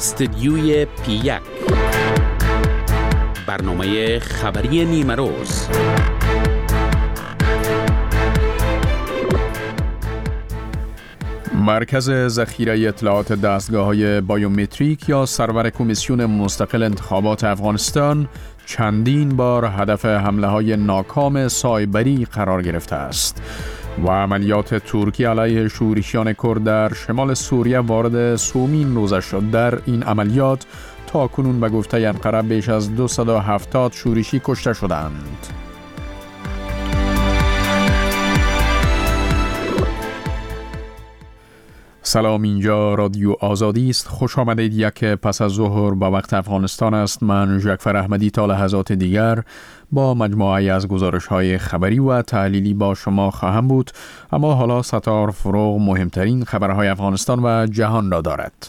استدیوی P1 برنامه خبری نیمه روز. مرکز ذخیره اطلاعات دستگاه‌های بایومتریک یا سرور کمیسیون مستقل انتخابات افغانستان چندین بار هدف حمله‌های ناکام سایبری قرار گرفته است و عملیات ترکیه علیه شورشیان کرد در شمال سوریه وارد سومین روزه شد. در این عملیات تا کنون به گفته انقره بیش از 270 شورشی کشته شدند. سلام، اینجا رادیو آزادی است. خوش آمدید. یک پس از ظهر با وقت افغانستان است. من جعفر احمدی تا لحظات دیگر با مجموعه از گزارش‌های خبری و تحلیلی با شما خواهم بود، اما حالا ستار فروغ مهمترین خبرهای افغانستان و جهان را دارد.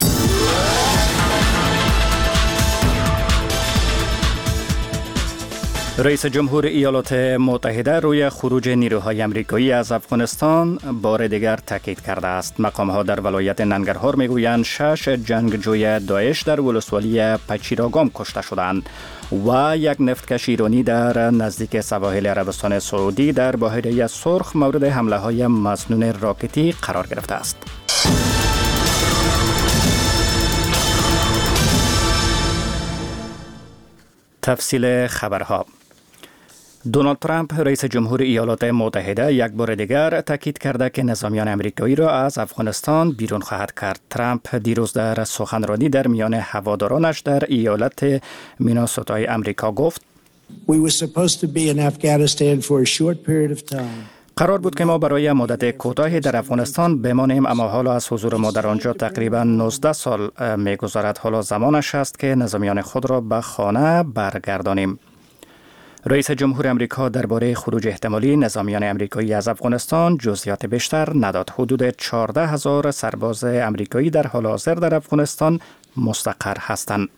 رئیس جمهور ایالات متحده روی خروج نیروهای آمریکایی از افغانستان بار دیگر تاکید کرده است. مقام‌ها در ولایت ننگرهار میگویند 6 جنگجوی داعش در ولسوالی پچیراگام کشته شدند و یک نفتکش ایرانی در نزدیک سواحل عربستان سعودی در بحیره سرخ مورد حمله‌های مسنون راکتی قرار گرفته است. تفصیل خبرها. دونالد ترامپ رئیس جمهور ایالات متحده یک بار دیگر تاکید کرده که نظامیان آمریکایی را از افغانستان بیرون خواهد کرد. ترامپ دیروز در سخنرانی در میان هوادارانش در ایالت میناسوتای آمریکا گفت: قرار بود که ما برای مدت کوتاهی در افغانستان بمانیم، اما حالا از حضور ما در آنجا تقریبا 19 سال می‌گذرد. حالا زمانش است که نظامیان خود را به خانه برگردانیم. رئیس جمهور آمریکا درباره خروج احتمالی نظامیان آمریکایی از افغانستان جزئیات بیشتر نداد. حدود 14,000 سرباز آمریکایی در حال حاضر در افغانستان مستقر هستند.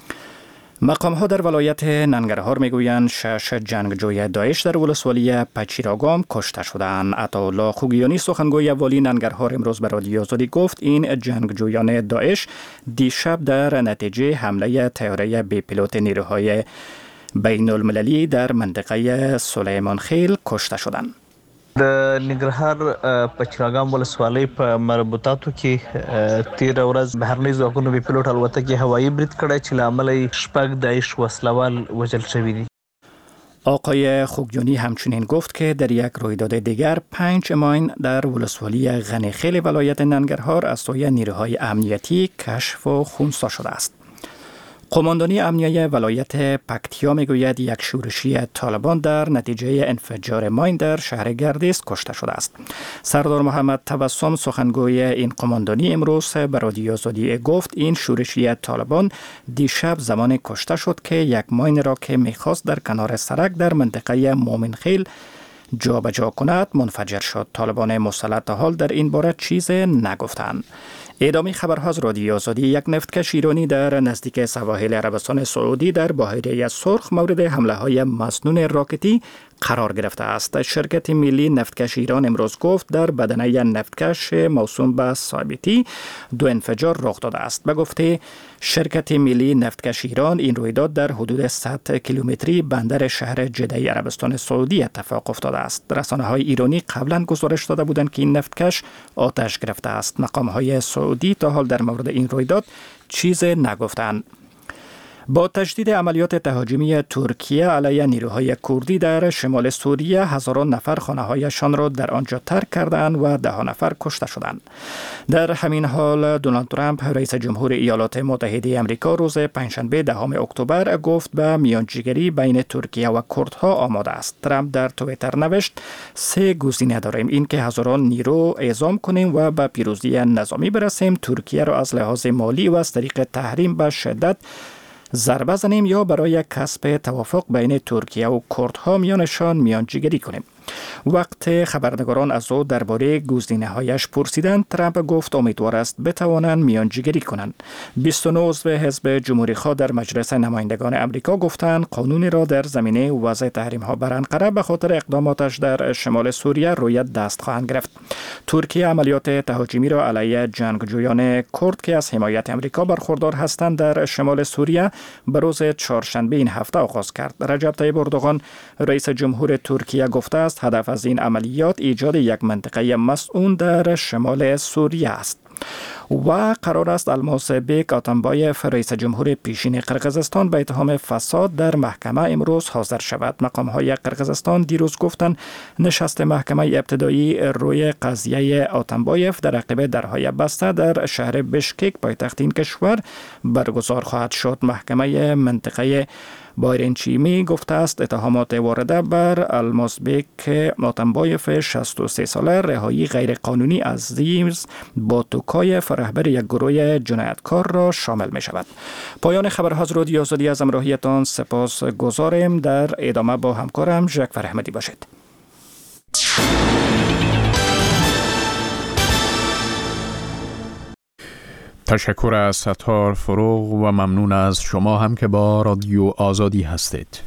مقام‌ها در ولایت ننگرهار میگویند 6 جنگجوی داعش در ولسوالی پچیراگام کشته شدند. عطاالله خوگیانی سخنگوی والی ننگرهار امروز به رادیو آزادی گفت این جنگجویان داعش دیشب در نتیجه حمله طیاره بی پیلوت نیروهای بین المللی در منطقه سلیمان خیل کشته شدند. د ننګرهار پچیراګام ولسوالۍ په مربوطاتو کې تیر ورځ بهرنی ځواکونو بي پیلوټ الوتکې هوایي برید کړی چې له امله شپږ داعش وسلوال وژل شوي دي. آقای خوگیانی همچنین گفت که در یک رویداد دیگر 5 ماین در ولسوالی غنیخیل ولایت ننگرهار از سوی نیروهای امنیتی کشف و خونسا شده است. قماندانی امنیه ولایت پکتیا میگوید یک شورشی طالبان در نتیجه انفجار ماین در شهر گردیز کشته شده است. سردار محمد تبسم سخنگوی این قماندانی امروز به رادیو آزادی گفت این شورشی طالبان دیشب زمان کشته شد که یک ماین را که میخواست در کنار سرک در منطقه مومنخیل جابجا کند منفجر شد. طالبان مسلط حال در این باره چیز نگفتند. ادامه خبرها از رادیو آزادی. یک نفتکش ایرانی در نزدیک سواحل عربستان سعودی در بحیره سرخ مورد حمله‌های مسنون راکتی قرار گرفته است. شرکت ملی نفتکش ایران امروز گفت در بدنه نفتکش موسوم به ثابتی 2 انفجار رخ داده است. به گفته شرکت ملی نفتکش ایران این رویداد در حدود 100 کیلومتری بندر شهر جده عربستان سعودی اتفاق افتاده است. رسانه‌های ایرانی قبلا گزارش داده بودند که این نفتکش آتش گرفته است. مقام‌های سعودی تا حال در مورد این رویداد چیز نگفتند. با تجدید عملیات تهاجمی ترکیه علیه نیروهای کردی در شمال سوریه هزاران نفر خانه‌هایشان را در آنجا ترک کردند و 10 نفر کشته شدند. در همین حال دونالد ترامپ رئیس جمهور ایالات متحده آمریکا روز پنجشنبه 10 اکتبر گفت به میانجیگری بین ترکیه و کردها آماده است. ترامپ در توییتر نوشت 3 گزینه داریم: این که هزاران نیرو اعزام کنیم و به پیروزی نظامی برسیم، ترکیه را از لحاظ مالی و از طریق تحریم به شدت ضربه زنیم، یا برای کسب توافق بین ترکیه و کردها میانشان میانجیگری کنیم. وقت خبرنگاران از او درباره گزینه‌هایش پرسیدند، ترامپ گفت امیدوار است بتوانند میانجیگری کنند. 29 عضو حزب جمهوری‌خواه در مجلس نمایندگان امریکا گفتند قانونی را در زمینه وضع تحریم‌ها بر انقره به خاطر اقداماتش در شمال سوریه روی دست خواهند گرفت. ترکیه عملیات تهاجمی را علیه جنگجویان کرد که از حمایت امریکا برخوردار هستند در شمال سوریه به روز چهارشنبه این هفته آغاز کرد. رجب طیب اردوغان رئیس جمهور ترکیه گفته است هدف از این عملیات ایجاد یک منطقه مسئول در شمال سوریه است. و قرار است الماس بیک آتامبایف رئیس جمهور پیشین قرقیزستان به اتهام فساد در محکمه امروز حاضر شود. مقام‌های قرقیزستان دیروز گفتند نشست محکمه ابتدایی روی قضیه آتامبایف در عقب درهای بسته در شهر بشکک پایتخت این کشور برگزار خواهد شد. محکمه منطقه بایرنچیمی گفته است اتهامات وارده بر المازبک آتامبایف 63 ساله رهایی غیرقانونی از زیرز با توکایف رهبر یک گروه جنایتکار را شامل می شود. پایان خبرها از رادیو آزادی از همراهیتان سپاس گزارم. در ادامه با همکارم ژاکفر احمدی باشید. تشکر از ستار فروغ و ممنون از شما هم که با رادیو آزادی هستید.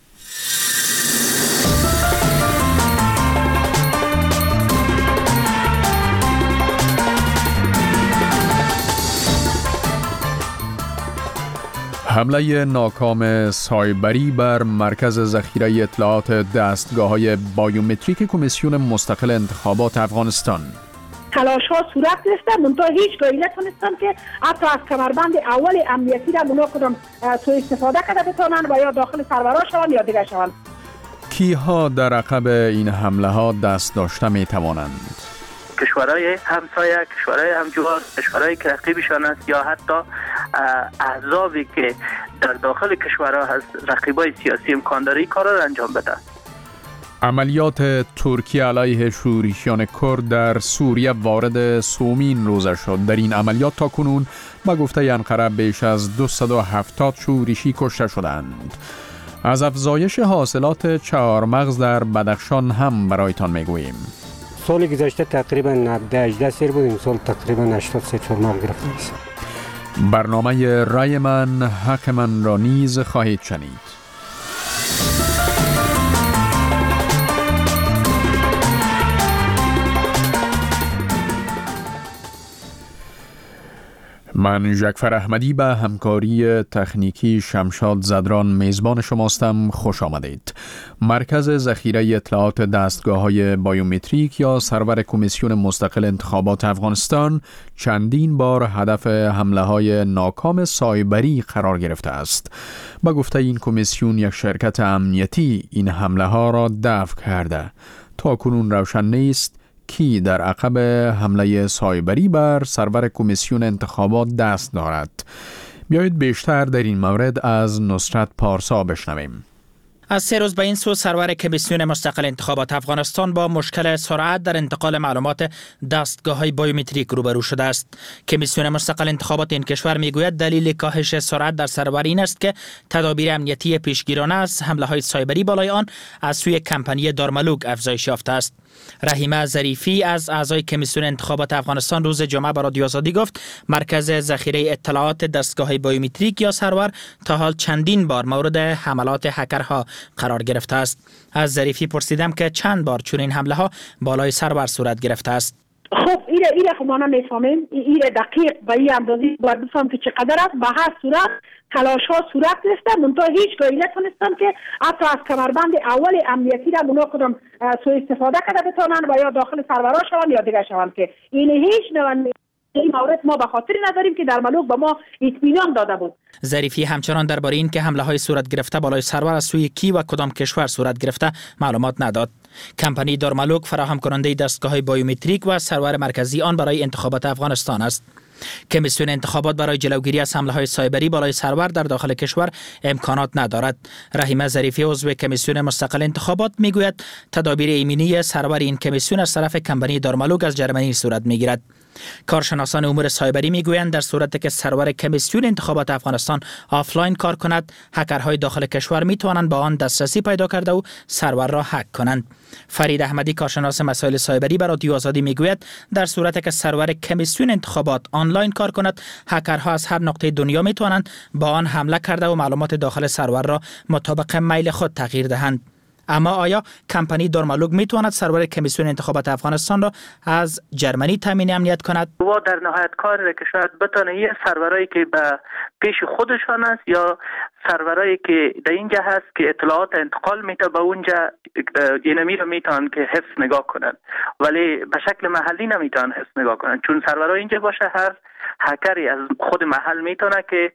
حمله ناکام سایبری بر مرکز ذخیره اطلاعات دستگاه‌های بایومتریک کمیسیون مستقل انتخابات افغانستان. تلاش ها صورت گرفته منتها هیچگاهی نتونستن که حتی از کمربند اول امنیتی را اونا کدام سوء استفاده کرده بتونن و یا داخل سرورها شوند یا دیگه شوند. کیها در عقب این حمله ها دست داشته می توانند؟ کشورهای همسایه، کشورهای همجوار، کشورهایی که رقیبشان است یا حتی احزابی که در داخل کشورها هست رقیبای سیاسی امکان داره این کارا را انجام بده. عملیات ترکیه علیه شورشیان کرد در سوریه وارد سومین روزه شد. در این عملیات تا کنون با گفته انقره بیش از 270 شورشی کشته شدند. از افزایش حاصلات چهارمغز در بدخشان هم برایتان میگوییم. سال گذشته تقریبا 18 سیر بود، این سال تقریبا 80 سیر چهارمغز گرفتیم. برنامه رای من حق من را نیز خواهید شنید. من ژاکفر احمدی به همکاری تکنیکی شمشاد زدران میزبان شماستم. خوش آمدید. مرکز ذخیره اطلاعات دستگاه‌های بایومتریک یا سرور کمیسیون مستقل انتخابات افغانستان چندین بار هدف حمله‌های ناکام سایبری قرار گرفته است. با گفته این کمیسیون یک شرکت امنیتی این حمله‌ها را دفع کرده. تا کنون روشن نیست کی در عقب حمله سایبری بر سرور کمیسیون انتخابات دست دارد. بیایید بیشتر در این مورد از نصرت پارسا بشنویم. از 3 روز به این سو سرور کمیسیون مستقل انتخابات افغانستان با مشکل سرعت در انتقال معلومات دستگاه‌های بایومتریک روبرو شده است. کمیسیون مستقل انتخابات این کشور میگوید دلیل کاهش سرعت در سرور این است که تدابیر امنیتی پیشگیرانه از حمله‌های سایبری بالای آن از سوی کمپانی دارملوک افزایش یافته است. رحیمه ظریفی از اعضای کمیسیون انتخابات افغانستان روز جمعه به رادیو آزادی گفت مرکز ذخیره اطلاعات دستگاه‌های بایومتریک یا سرور تا حال چندین بار مورد حملات هکرها قرار گرفته است. از ظریفی پرسیدم که چند بار چنین حمله ها بالای سرور صورت گرفته است. خب ایره خب ما نمیفهمیم، ایره دقیق به این اندازی باید بفهم که چقدر است. به هر صورت تلاش ها صورت گرفته منتها هیچگاهی نتونستن که حتی از کمربند اول امنیتی را اونا کدام سوء استفاده کرده بتونن و یا داخل سرورها شوند یا دیگه شوند که این هیچ نوع این مورد ما به خاطر نداریم که در ملوک به ما اطمینان داده بود. ظریفی همچنان درباره این که حمله های صورت گرفته بالای سرور از سوی کی و کدام کشور صورت گرفته معلومات نداد. کمپانی دارملوک فراهم کننده دستگاه های بایومتریک و سرور مرکزی آن برای انتخابات افغانستان است. کمیسیون انتخابات برای جلوگیری از حمله های سایبری بالای سرور در داخل کشور امکانات ندارد. رحیمه ظریفی عضو کمیسیون مستقل انتخابات میگوید تدابیر ایمنی سرور این کمیسیون از طرف کمپانی دارملوک از جرمنی صورت میگیرد. کارشناسان امور سایبری میگویند در صورتی که سرور کمیسیون انتخابات افغانستان آفلاین کار کند، هکرهای داخل کشور می توانند با آن دسترسی پیدا کرده و سرور را هک کنند. فرید احمدی کارشناس مسائل سایبری به رادیو آزادی میگوید در صورتی که سرور کمیسیون انتخابات آنلاین کار کند، هکرها از هر نقطه دنیا می توانند با آن حمله کرده و معلومات داخل سرور را مطابق میل خود تغییر دهند. اما آیا کمپانی دارمالوگ می تواند سرور کمیسیون انتخابات افغانستان را از جرمنی تامین امنیت کند؟ و در نهایت کار که شاید بتونه یه سرورایی که به پیش خودشان است یا سرورایی که در اینجا هست که اطلاعات انتقال میته به اونجا، اینمی رو میتونن که حفظ نگاه کنن، ولی به شکل محلی نمیتونن حفظ نگاه کنن، چون سرورها اینجا باشه هر هکری از خود محل میتونه که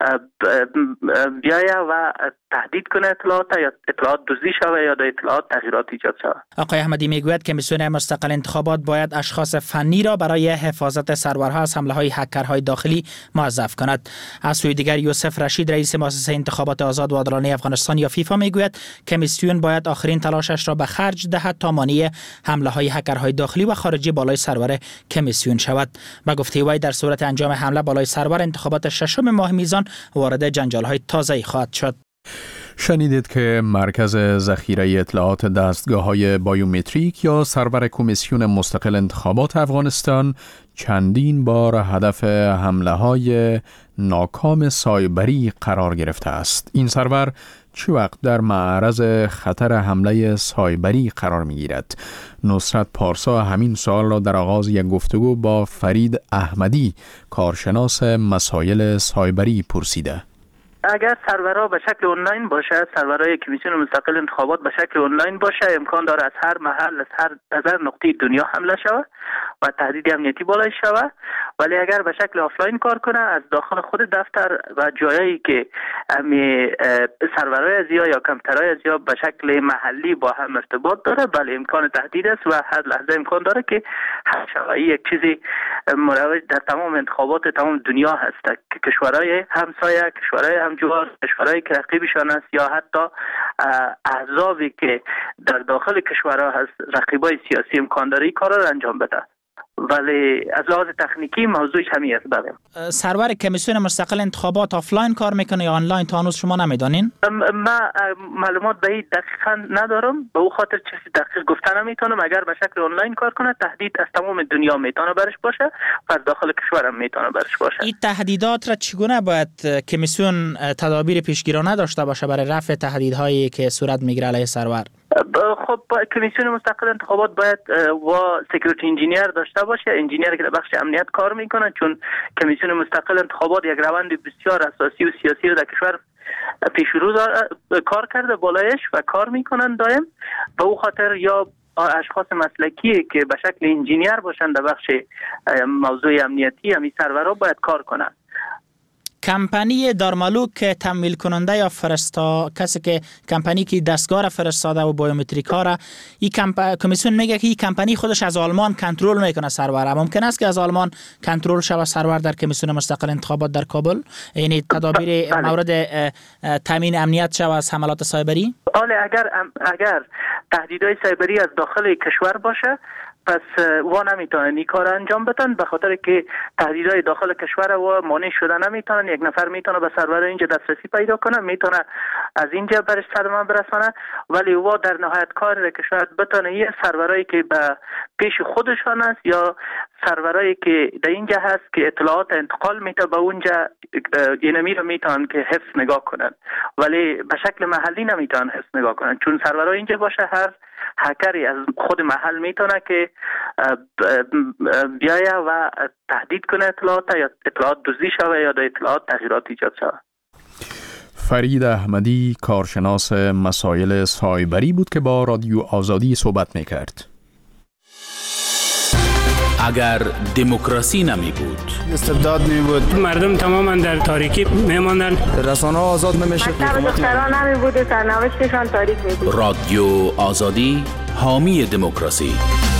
بیایه و تهدید کنه اطلاعات یا اطلاعات دزدی شوه یا در اطلاعات تغییرات ایجاد شوه. آقای احمدی میگوید کمیسیون مستقل انتخابات باید اشخاص فنی را برای حفاظت سرورها از حمله های هکرهای داخلی موظف کند. از سوی دیگر یوسف رشید رئیس مؤسسه انتخابات آزاد و عادلانه افغانستان یا فیفا میگوید کمیسیون باید آخرین تلاشش را به خرج دهد تا مانع حمله های هکرهای داخلی و خارجی بالای سرور کمیسیون شود. با گفته وی در صورت انجام حمله بالای سرور انتخابات ششم ماه میزان وارد جنجال‌های تازه‌ای خواهد شد. شنیدید که مرکز ذخیره اطلاعات دستگاه‌های بایومتریک یا سرور کمیسیون مستقل انتخابات افغانستان چندین بار هدف حمله‌های ناکام سایبری قرار گرفته است. این سرور چه وقت در معرض خطر حمله سایبری قرار می‌گیرد؟ نصرت پارسا همین سوال را در آغاز یک گفتگو با فرید احمدی کارشناس مسائل سایبری پرسیده. اگر سرورها به شکل آنلاین باشه، سرورهای کمیسیون مستقل انتخابات به شکل آنلاین باشه، امکان داره از هر محل از هر نقطه دنیا حمله شود و تهدید امنیتی بالای شود. ولی اگر به شکل آفلاین کار کنه، از داخل خود دفتر و جایی که سرورهای ازیا یا کامپیوترهای ازیا به شکل محلی با هم ارتباط داره، بله امکان تهدید است و هر لحظه امکان داره که حمله شود. یک چیزی مروج در تمام انتخابات تمام دنیا هست که کشورهای همسایه، کشورهای همجوار، کشورهایی که رقیبشان است یا حتی احزابی که در داخل کشورها هست، رقیبای سیاسی امکان داره این کار را انجام بده. ولی از لحاظ تکنیکی موضوعش همین است. بله. سرور کمیسیون مستقل انتخابات آفلاین کار میکنه یا آنلاین؟ تا هنوز شما نمیدانین؟ ما معلومات به این دقیقا ندارم، به او خاطر چیزی دقیق گفتن نمیتونم. اگر به شکل آنلاین کار کنه، تهدید از تمام دنیا میتونه برش باشه و از داخل کشورم میتونه برش باشه. این تهدیدات را چگونه باید کمیسیون تدابیر پیشگیرانه داشته باشه برای رفع تهدیدهایی که صورت میگیره علیه سرور؟ خب کمیسیون مستقل انتخابات باید و سکیوریتی انجینیر داشته باشه، انجینیر که در بخش امنیت کار میکنه، چون کمیسیون مستقل انتخابات یک روند بسیار اساسی و سیاسی رو در کشور پیش رو کار کرده بالایش و کار میکنن دائم. به او خاطر یا اشخاص مسلکی که به شکل انجینیر باشن در بخش موضوع امنیتی همین سرورها باید کار کنن. کمپانی دارمالوگ که تمویل کننده یا کسی که کمپانی که دستگاه را فرستاده و بایومتریک ها را، این کمیسیون میگه که این کمپانی خودش از آلمان کنترل میکنه سرور. ممکن است که از آلمان کنترل شود سرور در کمیسیون مستقل انتخابات در کابل؟ یعنی تدابیر مورد تامین امنیت شود از حملات سایبری؟ اگر تهدیدهای سایبری از داخل کشور باشه، پس و نمیتونن این کار انجام بدن، به خاطر که تهدیدهای داخل کشور و مانع شده نمیتونن. یک نفر میتونه به سرور اینجا دسترسی پیدا کنه، میتونه از اینجا برش صدمه برسانه، ولی و در نهایت کار که شاید بتونه یه سرورایی که به پیش خودشان است یا سرورایی که در اینجا هست که اطلاعات انتقال میته به اونجا، اینمی رو میتونن که حفظ نگاه کنن، ولی به شکل محلی نمیتونن حفظ نگاه کنن، چون سرورها اینجا باشه هر هکری از خود محل میتونه که بیایه و تهدید کنه اطلاعات یا اطلاعات دزدی شوه یا در اطلاعات تغییرات ایجاد شوه. فرید احمدی کارشناس مسائل سایبری بود که با رادیو آزادی صحبت میکرد. اگر دموکراسی نمی بود، استبداد می بود، مردم تماما در تاریکی میماندن، رسانه ها آزاد نمیشه، دختران نمی بود و سرنوشتشان تاریک می بود. رادیو آزادی حامی دموکراسی.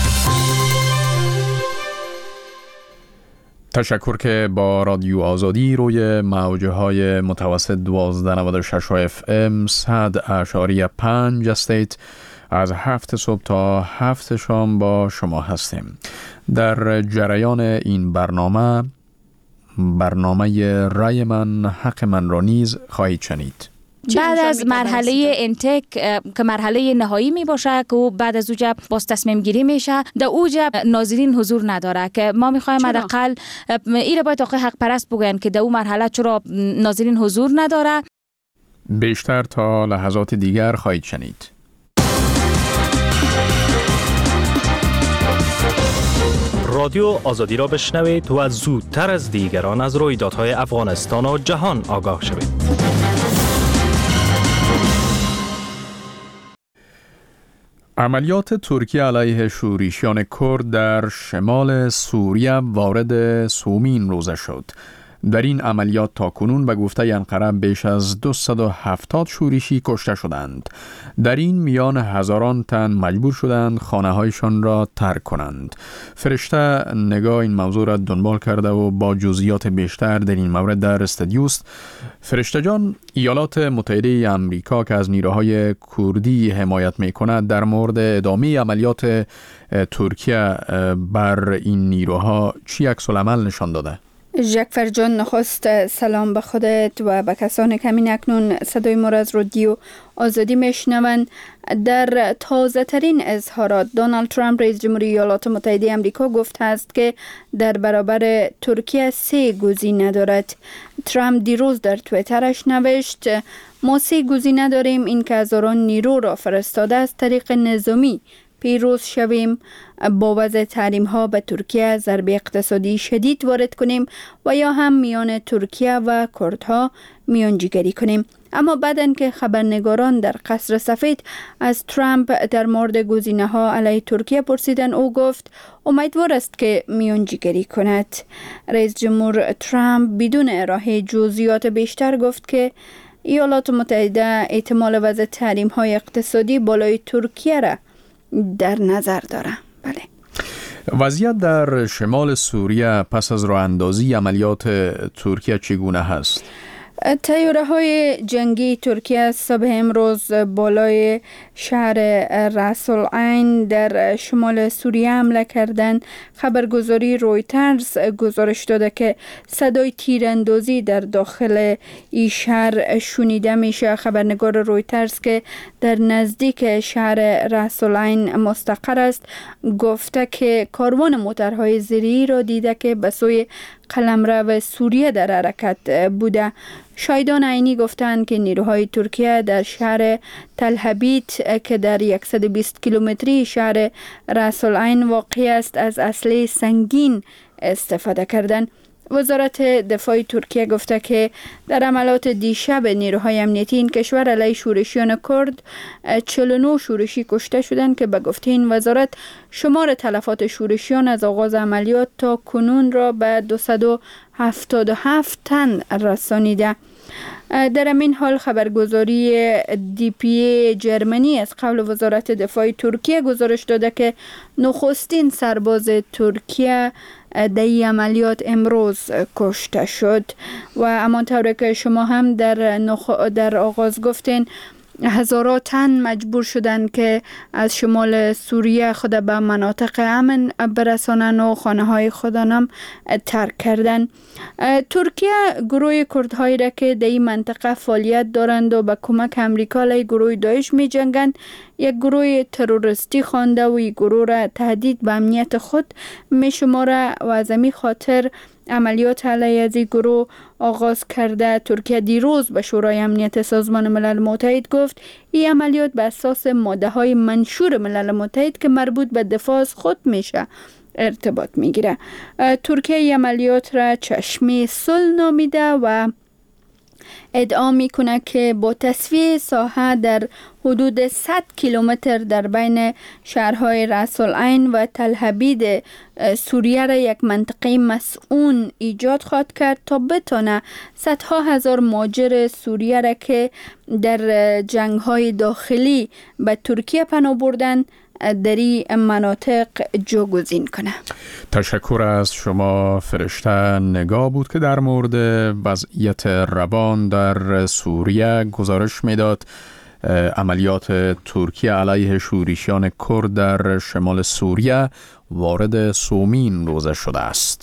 تشکر که با رادیو آزادی روی موجه های متوسط 1296 FM 100.5 استیت از 7 صبح تا 7 شام با شما هستیم. در جریان این برنامه رای من حق من را نیز خواهید شنید. بعد از مرحله اینتک که مرحله نهایی می باشه که بعد از اوجا باز تصمیم گیری میشه، در اوجا ناظرین حضور نداره که ما میخوایم حداقل این باید آقای حق پرست بگن که در اون مرحله چرا ناظرین حضور نداره. بیشتر تا لحظات دیگر خواهید شنید. رادیو آزادی را بشنوید و زودتر از دیگران از رویدادهای افغانستان و جهان آگاه شوید. عملیات ترکیه علیه شورشیان کرد در شمال سوریه وارد سومین روزه شد. در این عملیات تاکنون به گفته انقره بیش از 270 شورشی کشته شدند. در این میان هزاران تن مجبور شدند خانه‌هایشان را ترک کنند. فرشته نگاه این موضوع را دنبال کرده و با جزئیات بیشتر در این مورد در استودیوست. فرشته جان، ایالات متحده آمریکا که از نیروهای کردی حمایت می‌کند در مورد ادامه عملیات ترکیه بر این نیروها چی عکس‌العمل نشان داده؟ جعفر جان، نخست سلام به خودت و به کسانی که همین اکنون صدای ما را از رادیو آزادی میشنوند. در تازه ترین اظهارات دونالد ترامپ رئیس جمهوری ایالات متحده آمریکا گفته است که در برابر ترکیه 3 گزینه دارد. ترامپ دیروز در توییترش نوشت ما 3 گزینه داریم، این که هزاران نیرو را فرستاده از طریق نظامی پیروز شویم، با وضع تحریم ها به ترکیه ضربه اقتصادی شدید وارد کنیم و یا هم میان ترکیه و کردها میانجیگری کنیم. اما بعدن که خبرنگاران در قصر سفید از ترامپ در مورد گزینه ها علیه ترکیه پرسیدن، او گفت امیدوار است که میانجیگری کند. رئیس جمهور ترامپ بدون ارائه جزئیات بیشتر گفت که ایالات متحده احتمال وضع تحریم های اقتصادی بالای ترکیه را در نظر داره. بله. وضعیت در شمال سوریه پس از راه اندازی عملیات ترکیه چگونه هست؟ طیاره های جنگی ترکیه صبح امروز بالای شهر راس العین در شمال سوریه حمله کردند. خبرگزاری رویترز گزارش داده که صدای تیراندازی در داخل این شهر شنیده میشه. خبرنگار رویترز که در نزدیک شهر راس العین مستقر است گفته که کاروان موترهای زیره‌ای را دیده که به سوی قلمرو سوریه در حرکت بوده. شاهدان عینی گفتند که نیروهای ترکیه در شهر تل‌حبیت که در 120 کیلومتری شهر راس العین واقع است از اسلحه سنگین استفاده کردند. وزارت دفاع ترکیه گفته که در عملیات دیشب نیروهای امنیتی این کشور علیه شورشیان کرد 49 شورشی کشته شدند که به گفته این وزارت شمار تلفات شورشیان از آغاز عملیات تا کنون را به 277 تن رسانیده. در این حال خبرگزاری DPA جرمنی از قول وزارت دفاع ترکیه گزارش داده که نخستین سرباز ترکیه در این عملیات امروز کشته شد و همانطور که شما هم در آغاز گفتین هزاران تن مجبور شدند که از شمال سوریه خود به مناطق امن برسانند و خانه های خودانم ترک کردند. ترکیه گروه کردهایی را که در این منطقه فعالیت دارند و به کمک امریکا علیه گروه داعش می جنگند یک گروه تروریستی خوانده و این گروه را تهدید به امنیت خود می شماره و از همین خاطر عملیات علیه از این گروه آغاز کرده. ترکیه دیروز به شورای امنیت سازمان ملل متحد گفت این عملیات به اساس ماده های منشور ملل متحد که مربوط به دفاع از خود میشه ارتباط میگیره. ترکیه این عملیات را چشمه صلح نامیده و ادعا میکنه که با تصفیه ساحه در حدود 100 کیلومتر در بین شهرهای راس العین و تل‌حبیب سوریه را یک منطقه مسئول ایجاد خواهد کرد تا بتونه صدها هزار مهاجر سوریه را که در جنگ‌های داخلی به ترکیه پناه بردن در این مناطق جاگزین کنه. تشکر از شما فرشته نگاه بود که در مورد وضعیت روان در سوریه گزارش میداد. عملیات ترکیه علیه شورشیان کرد در شمال سوریه وارد سومین روزه شده است.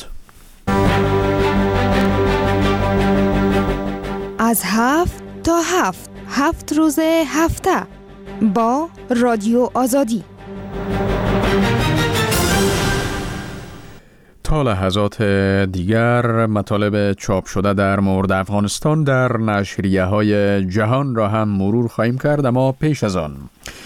از 7 تا 7 روز هفته با رادیو آزادی. تا لحظات دیگر مطالب چاپ شده در مورد افغانستان در نشریه‌های جهان را هم مرور خواهیم کرد، اما پیش از آن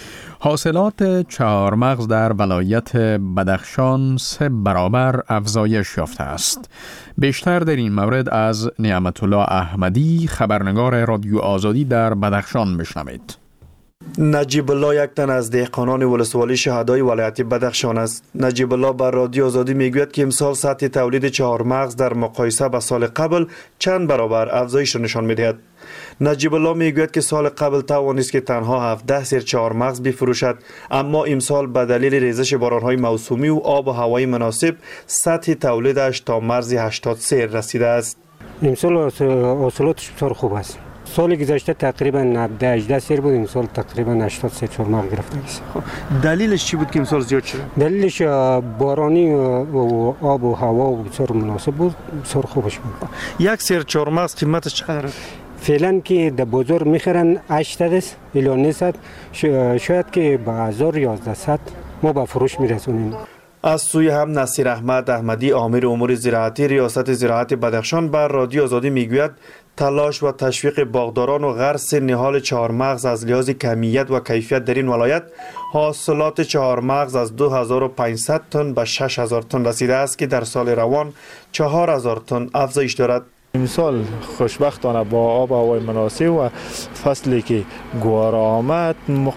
حاصلات چهارمغز در ولایت بدخشان 3 برابر افزایش یافته است. بیشتر در این مورد از نعمت الله احمدی، خبرنگار رادیو آزادی در بدخشان بشنوید. نجیب الله یک تن از دهقانان ولسوالی شهدای ولایت بدخشان است. نجیب الله بر رادیو آزادی میگوید که امسال سطح تولید چهارمغز در مقایسه با سال قبل چند برابر افزایش را نشان می‌دهد. نجیب الله میگوید که سال قبل توانست که تنها 17 سیر چهارمغز بفروشد، اما امسال به دلیل ریزش باران‌های موسمی و آب و هوای مناسب سطح تولیدش تا مرز 80 سیر رسیده است. امسال حاصلاتش بسیار خوب است. سال گذشته تقریبا 18 سیر بود، امسال تقریبا 80 سیر چهارمغز گرفته است. دلیلش چی بود که امسال زیاد شد؟ دلیلش بارانی و آب و هوا بسیار مناسب بود، بسیار خوبش بود. یک سیر چهارمغز قیمتش چقدر است؟ فعلا که در بازار میخرن 800 است الی 900، شاید که به 1000 یا 1100 ما به فروش میرسونیم. از سوی هم نصیر احمد احمدی، آمر امور زراعتی ریاست زراعت بدخشان بر رادیو آزادی میگوید تلاش و تشویق باغداران و غرس نهال چهارمغز از لحاظ کمیت و کیفیت در این ولایت حاصلات چهارمغز از 2500 تن به 6000 تن رسیده است که در سال روان 4000 تن افزایش دارد. امسال خوشبختانه با آب و هوای مناسب و فصلی که گوارا آمد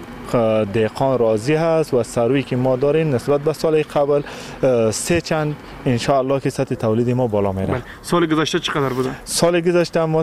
دهقان راضی هست و سروی که ما داریم نسبت به سال قبل 3 چند انشاءالله که سطح تولید ما بالا میره. سال گذشته چقدر بوده؟ سال گذشته ما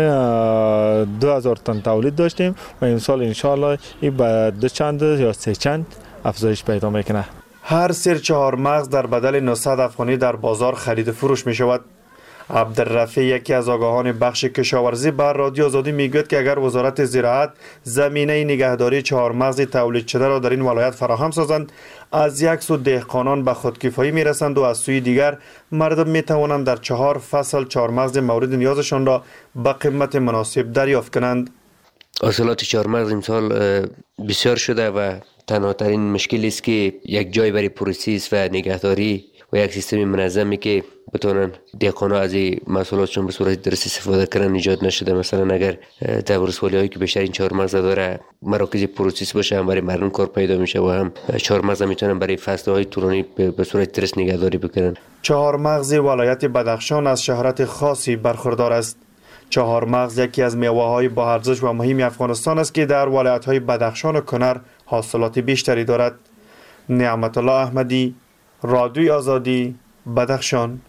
تقریبا 2000 تن تولید داشتیم و امسال انشاءالله این به 2 چند یا 3 چند افزایش پیدا میکنه. هر سیر چهارمغز در بدل 900 افغانی در بازار خرید فروش می شود. عبدالرفیع یکی از آگاهان بخش کشاورزی بر رادیو آزادی میگوید که اگر وزارت زراعت زمینه نگهداری چهارمغز تولید شده را در این ولایت فراهم سازند، از یک سو دهقانان به خودکفایی میرسند و از سوی دیگر مردم میتوانند در 4 فصل چهارمغز مورد نیازشان را به قیمت مناسب دریافت کنند. حاصلات چهارمغز امسال بسیار شده و تنها ترین مشکل است که یک جای برای پروسس و نگهداری و یک سیستم منظمی که بتونن دهقانا از محصولاتشون به صورت درست استفاده کنن ایجاد نشده. مثلا اگر در ولسوالی‌هایی که بیشتر این چهارمغز داره مراکز پروسس باشه، هم برای مردم کار پیدا میشه و هم چهارمغز میتونن برای فصل‌های طولانی به صورت درست نگهداری بکنن. چهارمغز ولایت بدخشان از شهرت خاصی برخوردار است. چهارمغز یکی از میوه‌های با ارزش و مهم افغانستان است که در ولایت‌های بدخشان و کنر حاصلات بیشتری دارد. نعمت الله احمدی، رادیوی آزادی، بدخشان.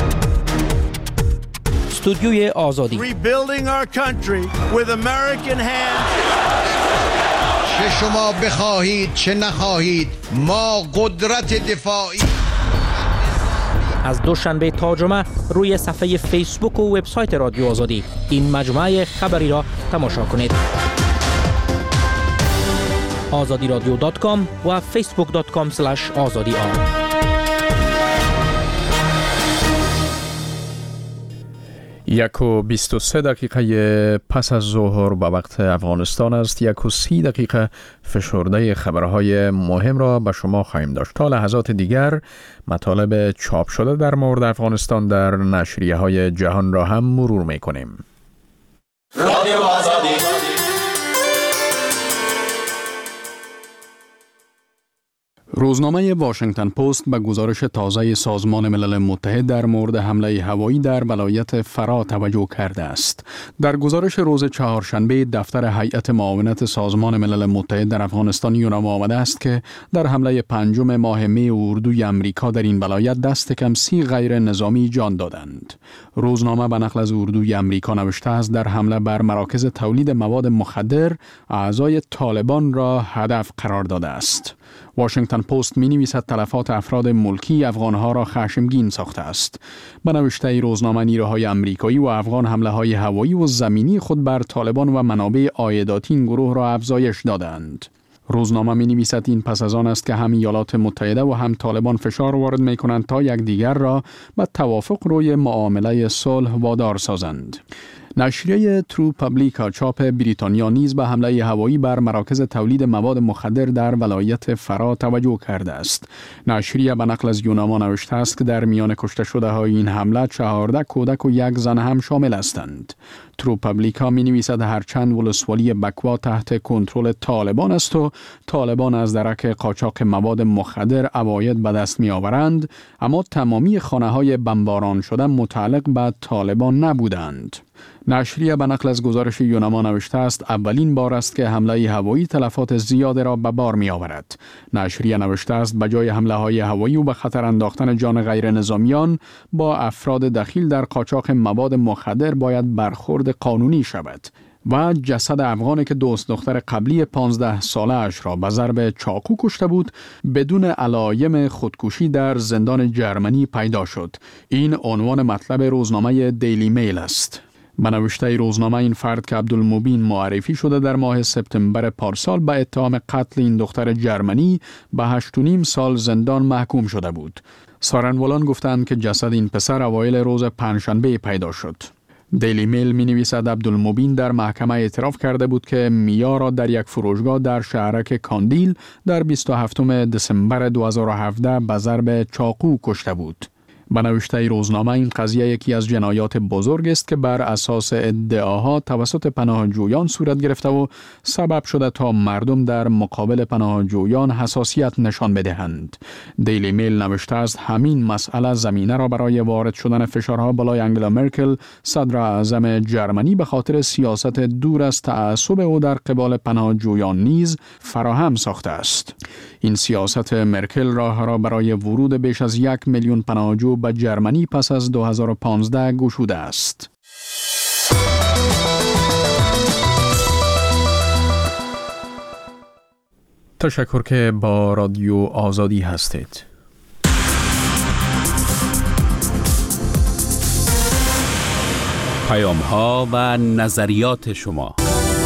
استودیوی آزادی. چه شما بخواهید چه نخواهید ما قدرت دفاعی. از دوشنبه تا جمعه روی صفحه فیسبوک و وبسایت رادیو آزادی این مجموعه خبری را تماشا کنید. azadiradio.com و facebook.com/azadi. 1:23 دقیقه پس از ظهر به وقت افغانستان است. 1:30 دقیقه فشرده خبرهای مهم را به شما خواهیم داشت. تا لحظات دیگر مطالب چاپ شده در مورد افغانستان در نشریه‌های جهان را هم مرور می‌کنیم. رادیو آزادی. روزنامه واشنگتن پست به گزارش تازه سازمان ملل متحد در مورد حمله هوایی در ولایت فرا توجه کرده است. در گزارش روز چهارشنبه دفتر هیئت معاونت سازمان ملل متحد در افغانستان یونام آمده است که در حمله 5 ماه می اردوی امریکا در این ولایت دست کم 30 غیر نظامی جان دادند. روزنامه به نقل از اردوی امریکا نوشته است در حمله بر مراکز تولید مواد مخدر اعضای طالبان را هدف قرار داده است. واشنگتن پست می‌نویسد تلفات افراد ملکی افغان‌ها را خشمگین ساخته است. به نوشته روزنامه نیروهای آمریکایی و افغان حمله‌های هوایی و زمینی خود بر طالبان و منابع عایداتی این گروه را افزایش دادند. روزنامه می نویسد این پس از آن است که هم ایالات متحده و هم طالبان فشار وارد می کنند تا یکدیگر را به توافق روی معامله صلح وادار سازند. نشریه ترو پابلیکا چاپ بریتانیا نیز به حمله هوایی بر مراکز تولید مواد مخدر در ولایت فرا توجه کرده است. نشریه به نقل از یوناما نوشته است که در میان کشته شده های این حمله 14 کودک و 1 زن هم شامل هستند. ترو پابلیکا می نویسد هرچند ولسوالی بکوا تحت کنترل طالبان است و طالبان از درک قاچاق مواد مخدر عواید به دست می آورند، اما تمامی خانه های بمباران شده متعلق به طالبان نبودند. نشریه به نقل از گزارش یوناما نوشته است اولین بار است که حمله هوایی تلفات زیاد را به بار می آورد. نشریه نوشته است به جای حمله های هوایی و به خطر انداختن جان غیر نظامیان با افراد دخیل در قاچاق مواد مخدر باید برخورد قانونی شود. و جسد افغانی که دوست دختر قبلی 15 ساله اش را به ضرب چاقو کشته بود بدون علایم خودکشی در زندان جرمنی پیدا شد. این عنوان مطلب روزنامه دیلی میل است. به نوشته روزنامه این فرد که عبدالمبین معرفی شده در ماه سپتامبر پارسال به اتهام قتل این دختر جرمنی به 8.5 سال زندان محکوم شده بود. سارنوالان گفتند که جسد این پسر اوایل روز پنجشنبه پیدا شد. دیلی میل می نویسد عبدالمبین در محکمه اعتراف کرده بود که میا را در یک فروشگاه در شهرک کاندیل در 27 دسامبر 2017 به ضرب چاقو کشته بود. به نوشته روزنامه این قضیه یکی از جنایات بزرگ است که بر اساس ادعاها توسط پناهجویان صورت گرفته و سبب شده تا مردم در مقابل پناهجویان حساسیت نشان بدهند. دیلی میل نوشته است همین مسئله زمینه را برای وارد شدن فشارها بالای انگلا مرکل صدر اعظم جرمنی به خاطر سیاست دور از تعصب او در قبال پناهجویان نیز فراهم ساخته است. این سیاست مرکل راه را برای ورود بیش از 1 میلیون پناهجو به جرمنی پس از 2015 گشوده است. تشکر که با رادیو آزادی هستید. پیام ها و نظریات شما.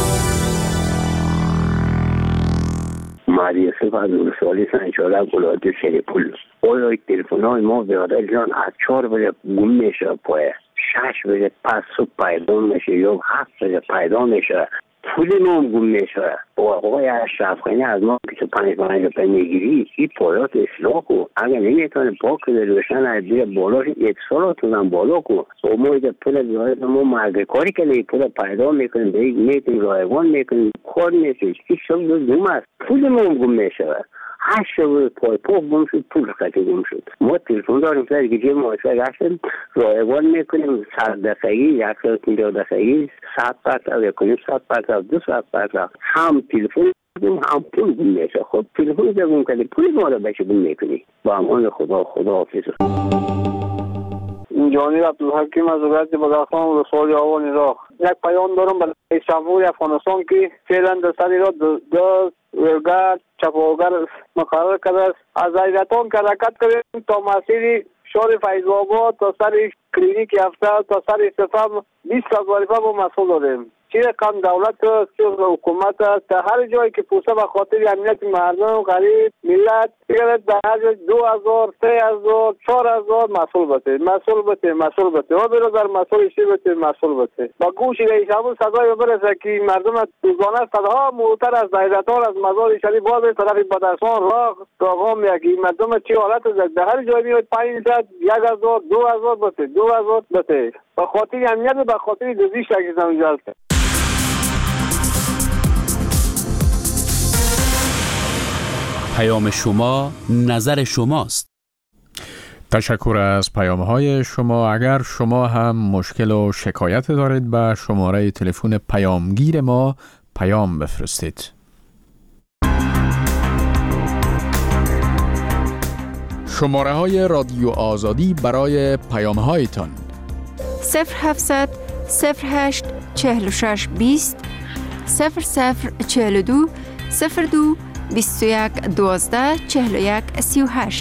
مهدی یوسف از ولسوالی سنجاره ولایت سریپول. آیا تلفن های ما برادر جان از 4 بجه گم میشه پایه 6 بجه پس صبح پیدا میشه یا 7 بجه پیدا میشه پول ما هم گم میشه. آقای اشرف خانی از ما 25 روپیه میگیری این پایات اصلاح کن. اگر نمیتونه پاک کنه روشن از بیر بالاش اتصالاتون بالا کن. با ما ایده پول بیاید ما مرگ کاری کنه پول پیدا میکنیم به میتونیم رایوان میکنیم کار میکنیم این شب دوم است. پول ما هم گم میشه. 8 روز پای گم شد پول خطی گم شد. ما تلفن داریم که جیب محاسبه گشتیم رایوان میکنیم 100 دقیقی 150 دقیقی 100%، 200%، هم تلفن هم پول گم میشه. خب تلفن گم کنی پول ما رو بشه گم میکنی. با امان خدا حافظ. جانی عبدالحکیم از ولایت بغلخان ولسوالی آوان عراق. یک پیام دارم برای رئیس جمهور افغانستان که فعلا در سر را دو ورگرد چپاوگر مقرر کرده است. از حیرتان که حرکت کنیم تا مسیر شهر فیض آباد تا سر کلینیک هفته تا سر استفام 20 وظیفه با مسئول داریم. چه رقم دولت است چه حکومت است در هر جایی که پوسه به خاطر امنیت مردم غریب ملت بیاید در هر جای 2000 3000 4000 مسئول بده و برادر مسئول چی بده مسئول بده. با گوش رئیس جمهور صدای برسه که مردم روزانه صدها موتر از دایره‌دار از مزار شریف باز به طرف بدرسان راه داغام میگی مردم چی حالت است در هر جای میاد 500 1000 2000 بده به خاطر امنیت به خاطر دزدی شگی زمین پیام شما نظر شماست. تشکر از پیام‌های شما. اگر شما هم مشکل و شکایت دارید به شماره تلفن پیامگیر ما پیام بفرستید. شماره های رادیو آزادی برای پیام‌هایتان 0700 08 46 20 0042 02 21 12 41 38.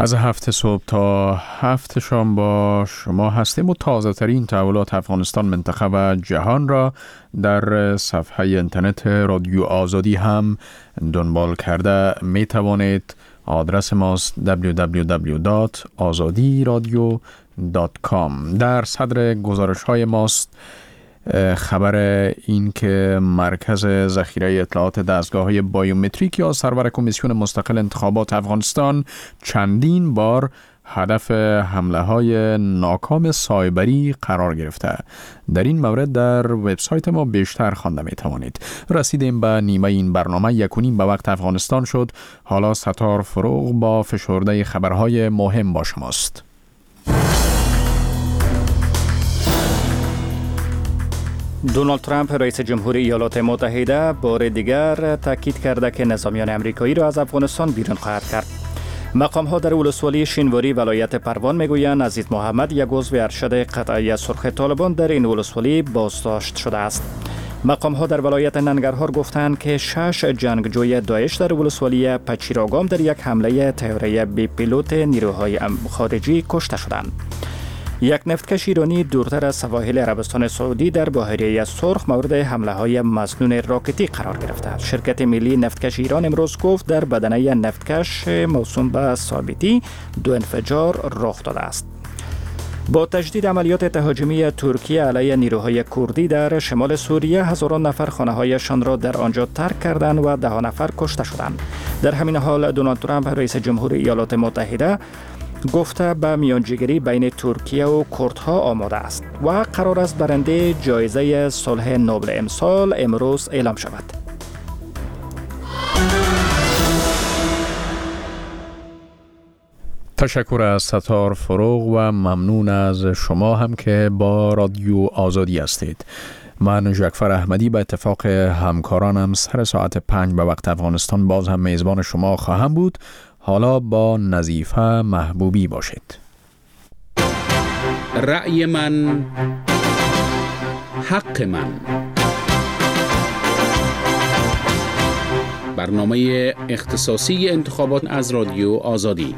از 7 صبح تا 7 شام با شما هستیم و تازه ترین تحولات افغانستان، منطقه و جهان را در صفحه اینترنت رادیو آزادی هم دنبال کرده می توانید. آدرس ماست www.azadiradio.com. در صدر گزارش های ماست خبر این که مرکز ذخیره اطلاعات دستگاه‌های بایومتریک یا سرور کمیسیون مستقل انتخابات افغانستان چندین بار هدف حمله‌های ناکام سایبری قرار گرفته. در این مورد در وبسایت ما بیشتر خوانده می‌توانید. رسیدیم به نیمه این برنامه. 1:30 به وقت افغانستان شد. حالا ستار فروغ با فشرده خبرهای مهم با شماست. دونالد ترامپ رئیس جمهور ایالات متحده بار دیگر تاکید کرده که نظامیان امریکایی را از افغانستان بیرون خواهد کرد. مقام‌ها در ولسوالی شینواری ولایت پروان میگویند عزیز محمد، یک عضو ارشد قطعه سرخ طالبان در این ولسوالی بازداشت شده است. مقام‌ها در ولایت ننگرهار گفتند که 6 جنگجوی داعش در ولسوالی پچیراگام در یک حمله طیاره بی پیلوت نیروهای خارجی کشته شدند. یک نفتکش ایرانی دورتر از سواحل عربستان سعودی در بحیره سرخ مورد حمله‌های مسنون راکتی قرار گرفته است. شرکت ملی نفتکش ایران امروز گفت در بدنه نفتکش موسوم به ثابتی 2 انفجار رخ داده است. با تجدید عملیات تهاجمی ترکیه علیه نیروهای کردی در شمال سوریه، هزاران نفر خانه‌هایشان را در آنجا ترک کردند و 10 نفر کشته شدند. در همین حال دونالد ترامپ رئیس جمهور ایالات متحده گفته به میانجیگری بین ترکیه و کردها آماده است و قرار است برنده جایزه صلح نوبل امسال امروز اعلام شود. تشکر از ستار فروغ و ممنون از شما هم که با رادیو آزادی هستید. من جعفر احمدی به اتفاق همکارانم سر ساعت 5 به وقت افغانستان باز هم میزبان شما خواهم بود. حالا با نظیفه محبوبی باشید. رأی من حق من، برنامه اختصاصی انتخابات از رادیو آزادی.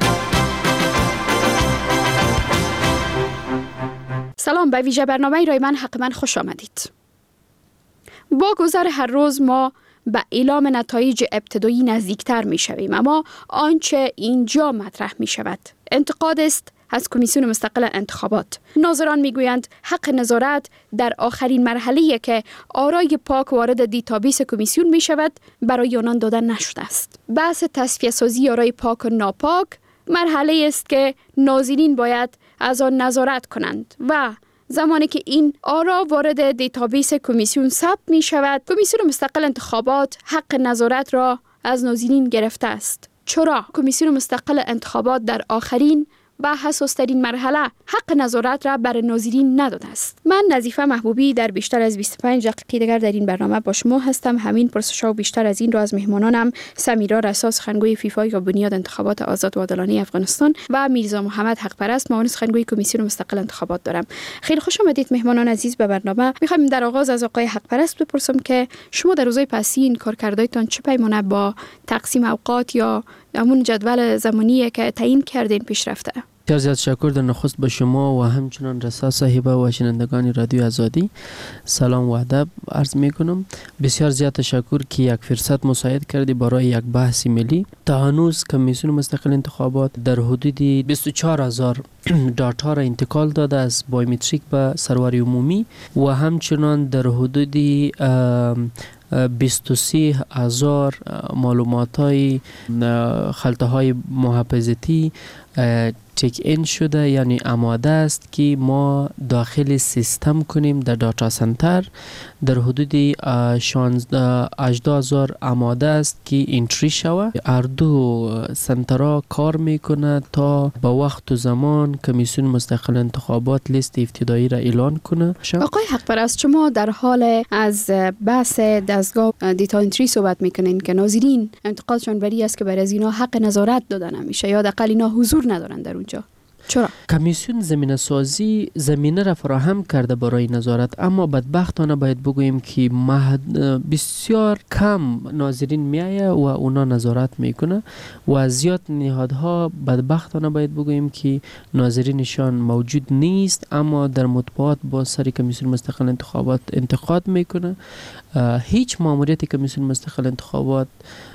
سلام، به ویژه برنامه رأی من حق من خوش آمدید. با گذر هر روز ما به اعلام نتایج ابتدایی نزدیکتر می شویم، اما آنچه اینجا مطرح می شود انتقاد است از کمیسیون مستقل انتخابات. ناظران می گویند حق نظارت در آخرین مرحله که آرای پاک وارد دیتابیس کمیسیون می شود برای آنان داده نشده است. بحث تصفیه سازی آرای پاک و ناپاک مرحله است که ناظرین باید از آن نظارت کنند و زمانی که این آرا وارد دیتابیس کمیسیون ثبت می شود، کمیسیون مستقل انتخابات حق نظارت را از ناظرین گرفته است. چرا کمیسیون مستقل انتخابات در آخرین و حساس‌ترین مرحله حق نظارت را بر ناظرین نداده است؟ من نظیفه محبوبی در بیشتر از 25 دقیقه دیگر در این برنامه با شما هستم. همین پرسش‌ها و بیشتر از این را از مهمانانم سمیرا رسا، سخنگوی فیفا یا بنیاد انتخابات آزاد و عادلانه افغانستان، و میرزا محمد حقپرست، معاون سخنگوی کمیسیون مستقل انتخابات دارم. خیلی خوش آمدید مهمانان عزیز به برنامه. می‌خوام در آغاز از آقای حقپرست بپرسم که شما در روزهای پسین کارکردهایتان چه پیمانه با تقسیم اوقات یا همون جدول زمانی که تعیین کردین پیش رفته؟ بسیار زیاد تشکر در نخست به شما و همچنان رسا صاحبه و شنوندگان رادیو آزادی سلام و ادب عرض می کنم. بسیار زیاد تشکر که یک فرصت مساعد کردی برای یک بحث ملی. تا هنوز کمیسیون مستقل انتخابات در حدود 24000 داتا را انتقال داده از بایومتریک به سرور عمومی و همچنان در حدود 23000 معلومات های خلطه های محافظتی چک این شده، یعنی آماده است که ما داخل سیستم کنیم در داتا سنتر. در حدود 18000 آماده است که انتری شود. هر دو سنترها کار میکنه تا با وقت و زمان کمیسیون مستقل انتخابات لیست ابتدایی را اعلان کنه. آقای حقپرست، شما در حال از بحث دستگاه دیتا انتری صحبت میکنین که ناظرین انتقادشان بری است که برای از اینا حق نظارت داده نمیشه یا حداقل اینا حضور ندارن در اونجا. چرا؟ کمیسیون زمینه سازی زمینه را فراهم کرده برای نظارت، اما بدبختانه باید بگوییم که بسیار کم ناظرین میایه و اونا نظارت میکنه و زیاد نهادها بدبختانه باید بگوییم که ناظرینشان موجود نیست، اما در مطبوعات با سر کمیسیون مستقل انتخابات انتقاد میکنه. هیچ ماموریت کمیسیون مستقل انتخابات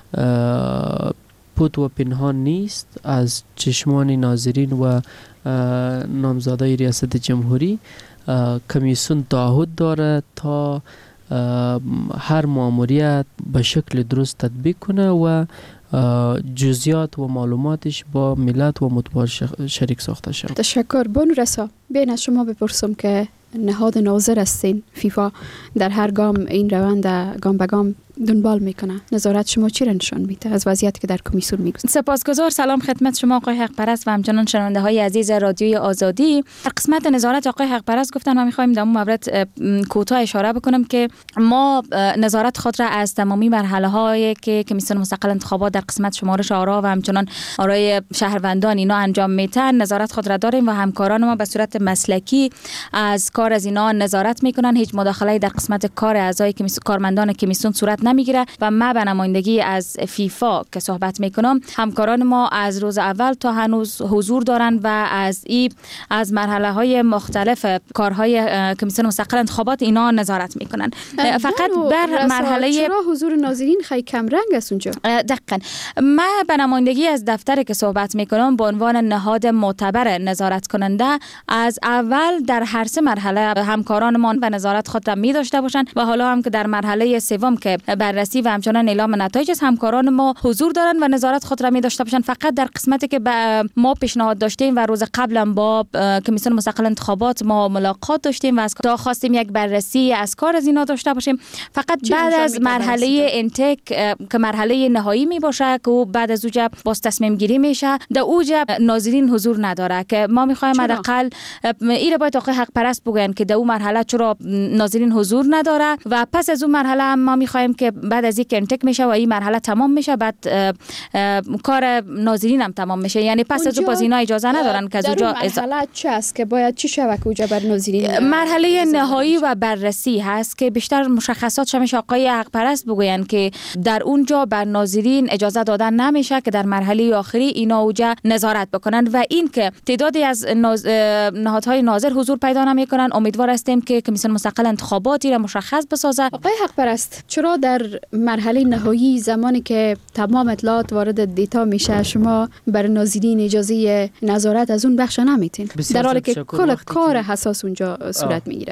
پوت و پنهان نیست از چشمان ناظرین و نامزادای ریاست جمهوری. کمیسیون تعهد داره تا هر ماموریت به شکل درست تطبیق کنه و جزئیات و معلوماتش با ملت و مطبوعات شریک ساخته شد. تشکر. بانو رسا، بیاین از شما بپرسم که نهاد ناظر هستین، فیفا در هر گام این روند گام به گام دنبال میکنه. نظارت شما چی را نشان میده از وضعیتی که در کمیسیون میگذره؟ سپاسگزار. سلام خدمت شما آقای حق پرست و همچنان شنونده های عزیز رادیوی آزادی. در قسمت نظارت آقای حق پرست گفتن ما میخوایم در اون مورد کوتاه اشاره بکنم که ما نظارت خود را از تمامی مرحله هایی که کمیسیون مستقل انتخابات در قسمت شمارش آرا و همچنان آرای شهروندان اینا انجام میتن نظارت خود را داریم و همکاران ما به صورت مسلکی از کار از اینا نظارت میکنن. هیچ مداخله در قسمت کار اعضای کارمندان کمیسیون صورت نمیگیره و ما به نمایندگی از فیفا که صحبت میکنم، همکاران ما از روز اول تا هنوز حضور دارن و از مرحله های مختلف کارهای کمیسیون مستقل انتخابات اینا نظارت میکنن. فقط بر مرحله چرا حضور ناظرین خیلی کم رنگ است اونجا؟ دقیقاً ما به نمایندگی از دفتر که صحبت میکنم به عنوان نهاد معتبر نظارت کننده از اول در هر سه مرحله همکارانمان و نظارت خود را می داشته باشند و حالا هم که در مرحله سوم که بررسی و همچنان اعلام نتایج است همکاران ما حضور دارن و نظارت خود را می داشته باشند. فقط در قسمتی که ما پیشنهاد داشتیم و روز قبلا با کمیسیون مستقل انتخابات ما ملاقات داشتیم و از تا خواستیم یک بررسی از کار از اینا داشته باشیم. فقط بعد از مرحله اینتک که مرحله نهایی می باشه که بعد از اوجا باز تصمیم گیری میشه، در اوجا ناظرین حضور نداره که ما میخوایم حداقل این باید آقای حق پرست بگن که در اون مرحله چرا ناظرین حضور نداره و پس از اون مرحله هم ما میخوایم که بعد از اینکه انتک میشه و این مرحله تمام میشه بعد کار ناظرین هم تمام میشه، یعنی پس از اون باز اینا اجازه ندارن که از اونجا مرحله چه است که باید چی شود که اونجا بر ناظرین مرحله نهایی و بررسی هست که بیشتر مشخصات شمش آقای حق پرست بگوین که در اونجا بر ناظرین اجازه دادن نمیشه که در مرحله آخری اینا اونجا نظارت بکنن و این که تعدادی از نهادهای ناظر حضور پیدا نمیکنن. امیدوار هستیم که کمیسیون مستقل انتخاباتی را مشخص بسازه. آقای حق پرست، چرا در مرحله نهایی زمانی که تمام اطلاعات وارد دیتا میشه شما بر ناظرین اجازه نظارت از اون بخش نمیتین، در حالی که کل کار حساس اونجا صورت میگیره؟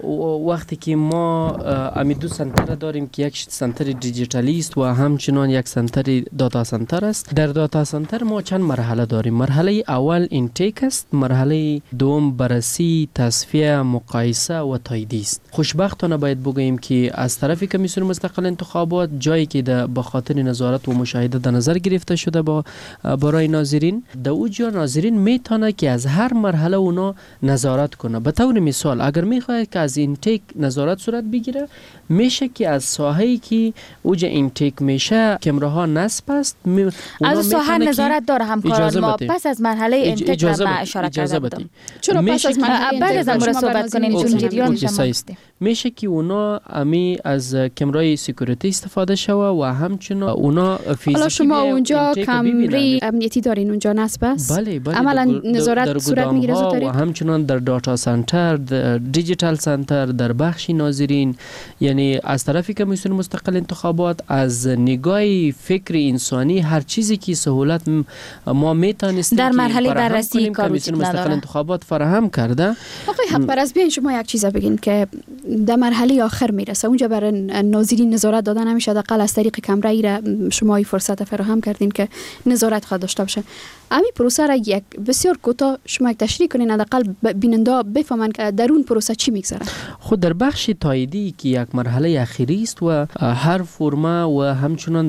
وقتی که ما امی دو سنتر داریم که یک سنتر دیجیتالیست و همچنان یک سنتر داتا سنتر است. در داتا سنتر ما چند مرحله داریم. مرحله اول اینتیک است، مرحله دوم بررسی، تصفیه، مقایسه و تایید است. خوشبختانه باید بگوییم که از طرف کمیسیون مستقل انتخابات جایی که به خاطر نظارت و مشاهده در نظر گرفته شده برای ناظرین، در اونجا ناظرین میتونه که از هر مرحله اونا نظارت کنه. به طور مثال اگر میخواد که از اینتیک نظارت صورت بگیره، میشه که از ساحه‌ای که اوج اینتیک میشه کامراها نصب است، از ساحه نظارت داره همکاران ما. پس از مرحله اینتیک ما اشاره کردم. چرا پس از مرحله بعد از امر صحبت کنین چون جریان شما میشه که اونا امی از کامرای سکیوریتی استفاده شوه و همچنان اونا فیزیکی. حالا شما اونجا کامری امنیتی دارین اونجا نصب است؟ بله عملا نظارت صورت میگیره و همچنان در داتا سنتر، در دیجیتال سنتر، در بخش ناظرین. یعنی از طرف کمیسیون مستقل انتخابات از نگاه فکر انسانی هر چیزی که سهولت ما میتونستیم در مرحله بررسی کمیسیون مستقل انتخابات فراهم کرده. آقای حق پرست بیاین شما یک چیز بگین که در مرحله آخر میرسه اونجا برای ناظرین نظارت دادن نمیشه، حداقل از طریق کامرا ایره شما این فرصت فراهم کردین که نظارت خواهد داشته باشه. همین پروسه را یک بسیار کوتاه شما یک تشریح کنین حداقل بیننده بفهمن که در اون پروسه چی میگذره. خود در بخش تاییدی که یک مرحله اخیری است و هر فرمه و همچنان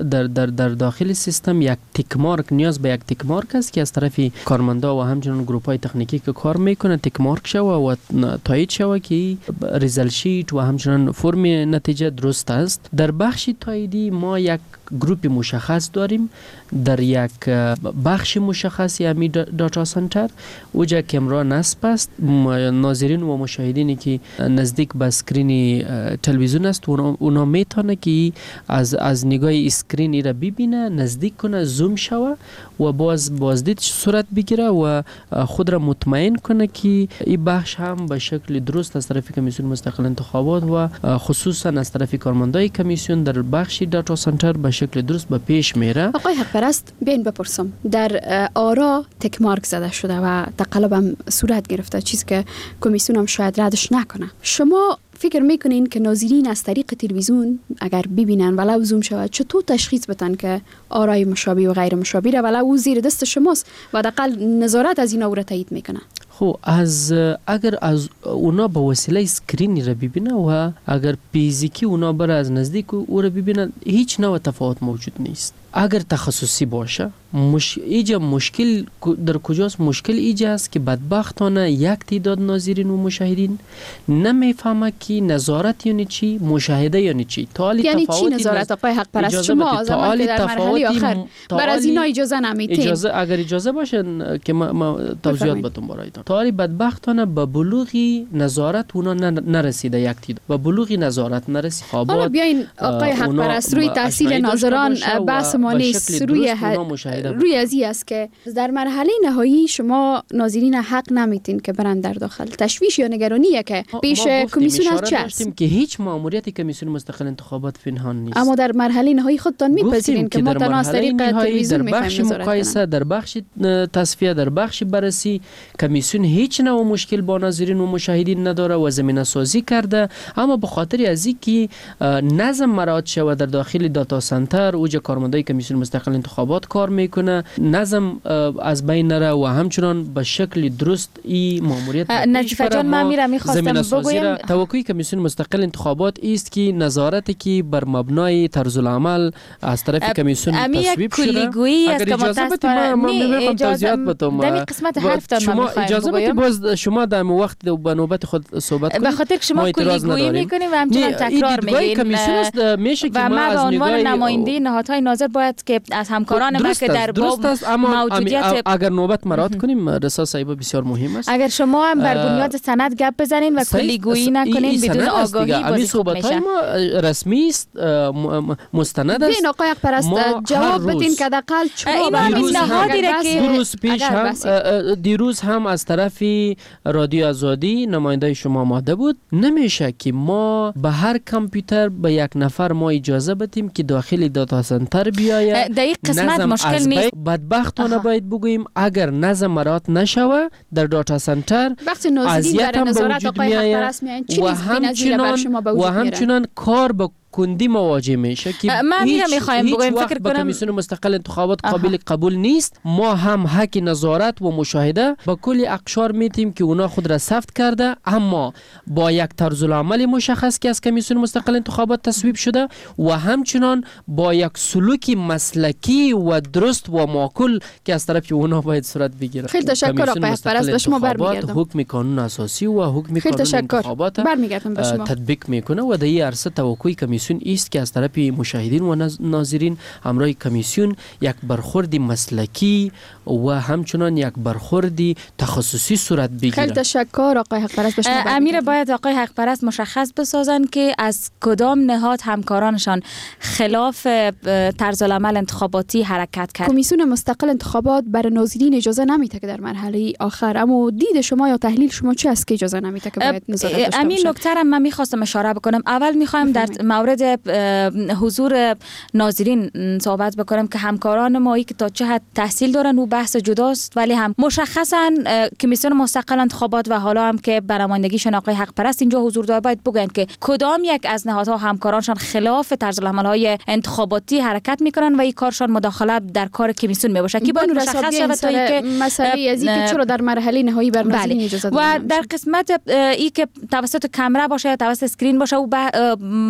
در داخل سیستم یک تیک مارک نیاز به یک تیک مارک است که از طرف کارمندا و همچنان گروپ های تکنیکی که کار میکنه تیک مارک شوه و تایید شوه که ریزالت شیت و همچنان فرم نتیجه درست است. در بخش تاییدی ما یک گروپ مشخص داریم در یک بخش مشخصی همی داتا سنتر. اوجا کمرا نصب است. ناظرین و مشاهدینی که نزدیک به اسکرین تلویزیون است اونا میتونه که از نگاه اسکرین را ببینه، نزدیک کنه، زوم شوه و بازدید صورت بگیره و خود را مطمئن کنه که این بخش هم به شکل درست از طرف کمیسیون مستقل انتخابات و خصوصا از طرف کارمندای کمیسیون در بخش داتا سنتر به شکل درست به پیش میره. آقای حق پرست، بیاین بپرسم، در آرا تک مارک زده شده و تقلب هم صورت گرفته، چیزی که کمیسیون هم شاید ردش نکنه. شما فکر میکنین که ناظرین از طریق تلویزیون اگر ببینن ولو زوم شود چطور تشخیص بدن که آرای مشابه و غیر مشابه را ولو زیر دست شماست و حداقل نظارت از اینا او را تایید میکنه؟ خب اگر از اونا به وسیله اسکرین را ببینه و اگر فیزیکی اونا بر از نزدیک او را ببینن هیچ نوع تفاوت موجود نیست. اگر تخصصی باشه ایجا مشکل در کجاست؟ مشکل ایجا است که بدبختانه یک تعداد ناظرین و مشاهدین نمیفهمه که نظارت یعنی چی، مشاهده یعنی چی. یعنی چی نظارت آقای حق پرست؟ شما زمان که در مرحله آخر بر از اینا اجازه نمیتین. اگر اجازه باشه که ما توضیحات بهتون برایتون. تا بدبختانه به بلوغی نظارت اونا نرسیده، یک تعداد به بلوغی نظارت نرسید. حالا بیاین آقای حق پرست روی تحصیل ناظران بحث ما نیست، روی ازی است که در مرحله نهایی شما ناظرین حق نمیتین که برن در داخل. تشویش یا نگرانیه که پیش کمیسیون است چه؟ که هیچ مأموریت کمیسیون مستقل انتخابات پنهان نیست. اما در مرحله نهایی خودتان میپذیرین که ما تنها از طریق تلویزیون میخوایم مقایسه، در بخش تصفیه، در بخش بررسی کمیسیون هیچ نوع مشکل با ناظرین و مشاهدین نداره و زمینه سازی کرده. اما به خاطر از اینکه نظم مراعات شود در داخل داتا سنتر، اوج کارمندای کمیسیون مستقل انتخابات کار میکنه، نظم از بین نره و همچنان به شکل درست این ماموریت نجیفه جان من میخواستم بگویم توقعی کمیسیون مستقل انتخابات است که نظارتی که بر مبنای طرز العمل از طرف کمیسیون تصویب شده. اگر اجازه بدید من میخوام توضیحات بدم در قسمت حرفتان شما اجازه بدید باز شما در وقت به نوبت خود صحبت کنید. به خاطر که شما کلیگویی میکنید و همچنان تکرار میگین و ما به عنوان نماینده نهادهای ناظر باید که از همکاران ما که در موجودیت اگر نوبت مراعات کنیم رسا صاحب بسیار مهم است. اگر شما هم بر بنیاد سند گپ بزنین و کلیگویی نکنین بدون آگاهی بازی خوب میشه. ما رسمی است، مستند است. ببین آقای پرست جواب بدین که حداقل دیروز هم از طرف رادیو آزادی نماینده شما آماده بود. نمیشه که ما به هر کامپیوتر به یک نفر ما اجازه بدیم که داخل داتا سنتر بیاید. در این قسمت مشکل نیست. بدبختانه باید بگوییم اگر نظم مراعات نشوه در داتا سنتر اذیت هم به وجود میآید و همچنان کار به کندی مواجه میشه که من میخوایم بگویم فکر کنم کمیسیون مستقل انتخابات قابل قبول نیست. ما هم حق نظارت و مشاهده با کل اقشار میتیم که اونا خود را ثبت کرده، اما با یک طرز العمل مشخص که از کمیسیون مستقل انتخابات تصویب شده و همچنان با یک سلوک مسلکی و درست و معقول که از طرف اونا باید صورت بگیره. خیلی تشکر آقای پرست، به شما برمیگردم. حکم قانون اساسی و حکم قانون انتخابات تطبیق میکنه و در این عرصه توقعی کمیسیون است که از طرف مشاهدین و ناظرین همراه کمیسیون یک برخورد مسلکی و همچنان یک برخورد تخصصی صورت بگیره. خیلی تشکر آقای حق پرست. به شما امیر باید آقای حق پرست مشخص بسازن که از کدام نهاد همکارانشان خلاف طرز العمل انتخاباتی حرکت کرد. کمیسیون مستقل انتخابات برای ناظرین اجازه نمیده که در مرحله آخر، اما دید شما یا تحلیل شما چی است که اجازه نمیده که باید نظارت داشته باشه؟ امین نکته را من می‌خواستم اشاره بکنم. اول می‌خوایم در مورد حضور ناظرین صحبت بکنم که همکاران ما که تا چه حد تحصیل دارن و بحث جداست، ولی هم مشخصا کمیسیون مستقل انتخابات و حالا هم که برنامه‌نمایندگیشون آقای حق پرست اینجا حضور داره باید بگن که کدام یک از نهادها همکارانشان خلاف طرز العمل‌های انتخاباتی حرکت میکنن و این کارشان مداخله در کار کمیسیون میباشه که باید مشخص شود تا اینکه مسئله از اینکه چرا در مرحله نهایی بر ناظرین اجازه دادن و در قسمت ای که توسط کامera باشه یا توسط اسکرین باشه او مشکل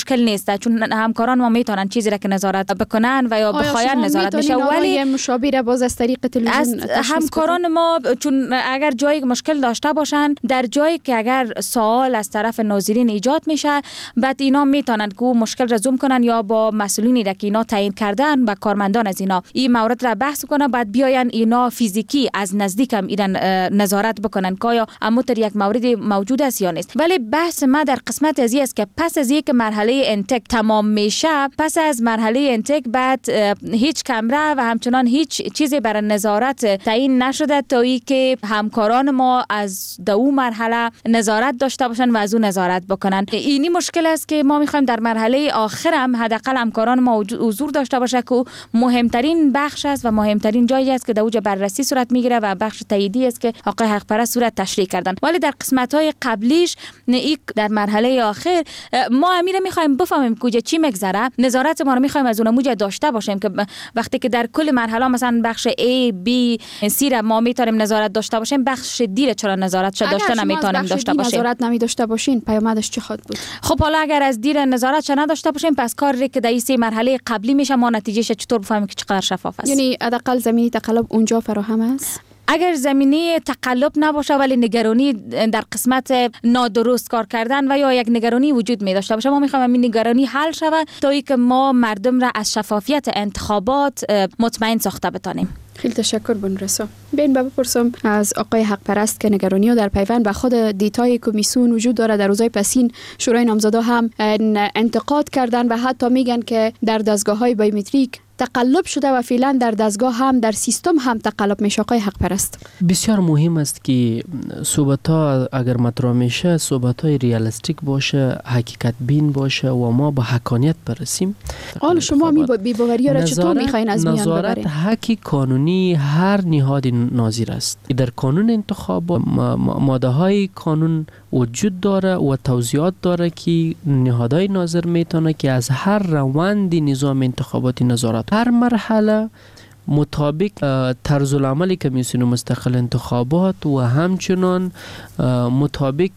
مشکل نیست، چون همکاران ما میتونن چیزی را که نظارت بکنن و یا بخواین نظارت میشه. ولی مشابه باز از طریق تلویزیون همکاران ما چون اگر جایی مشکل داشته باشن، در جایی که اگر سوال از طرف ناظرین ایجاد میشه، بعد اینا میتونن که مشکل را زوم کنن یا با مسئولینی را که اینا تعیین کردن و کارمندان از اینا این مورد را بحث کنن، بعد بیاین اینا فیزیکی از نزدیک هم اینا نظارت بکنن که آیا اموتر یک موردی موجود است یا نیست. ولی بحث ما در قسمت از است که پس از یک مرحله انتک تمام میشه، پس از مرحله انتک بعد هیچ کمره و همچنان هیچ چیزی برای نظارت تعیین نشده تا ای که همکاران ما از دو مرحله نظارت داشته باشن و از اون نظارت بکنن. اینی مشکل است که ما میخوایم در مرحله آخر هم حداقل همکاران ما حضور داشته باشه که مهمترین بخش است و مهمترین جایی است که در اوج بررسی صورت میگیره و بخش تاییدی است که آقای حقپرست صورت تشریح کردن. ولی در قسمت‌های قبلیش در مرحله آخر ما امیر میخوایم بفهمیم کجا چی میگذره، نظارت ما رو میخوایم از اون موجه داشته باشیم که وقتی که در کل مرحله مثلا بخش A B C را ما میتونیم نظارت داشته باشیم، بخش D را چرا نظارت داشته نمیتونیم داشته باشیم؟ نظارت نمی داشته باشین پیامدش چی خواهد بود؟ خب حالا اگر از D را نظارت نداشته باشیم، پس کاری که در این 3 مرحله قبلی میشه ما نتیجهش چطور بفهمیم که چقدر شفاف است؟ یعنی حداقل زمینی تقلب اونجا فراهم است. اگر زمینی تقلب نباشه ولی نگرانی در قسمت نادرست کار کردن و یا یک نگرانی وجود می داشته باشه، ما میخوایم این نگرانی حل شود تا اینکه ما مردم را از شفافیت انتخابات مطمئن ساخته بتانیم. خیلی تشکر بنرسا. بین بپرسم از آقای حقپرست که نگرانی ها در پیوند به خود دیتای کمیسیون وجود داره. در روزهای پسین شورای نامزدا هم انتقاد کردن و حتی میگن که در دستگاه‌های بایومتریک تقلب شده و فعلا در دستگاه هم در سیستم هم تقلب میشه. آقای حقپرست، بسیار مهم است که صحبت‌ها اگر مطرح میشه صحبت‌های ریالیستیک باشه، حقیقت بین باشه و ما با حقانیت برسیم. حالا شما بی‌باوری را چطور میخواین از میان ببرین؟ نظارت حقی قانونی هر نهاد ناظر است. در قانون انتخابات ماده‌های قانون وجود داره و توضیحات داره که نهادهای ناظر میتونه که از هر روند نظام انتخاباتی نظارت هر مرحله مطابق طرز العمل کمیسیون مستقل انتخابات و همچنان مطابق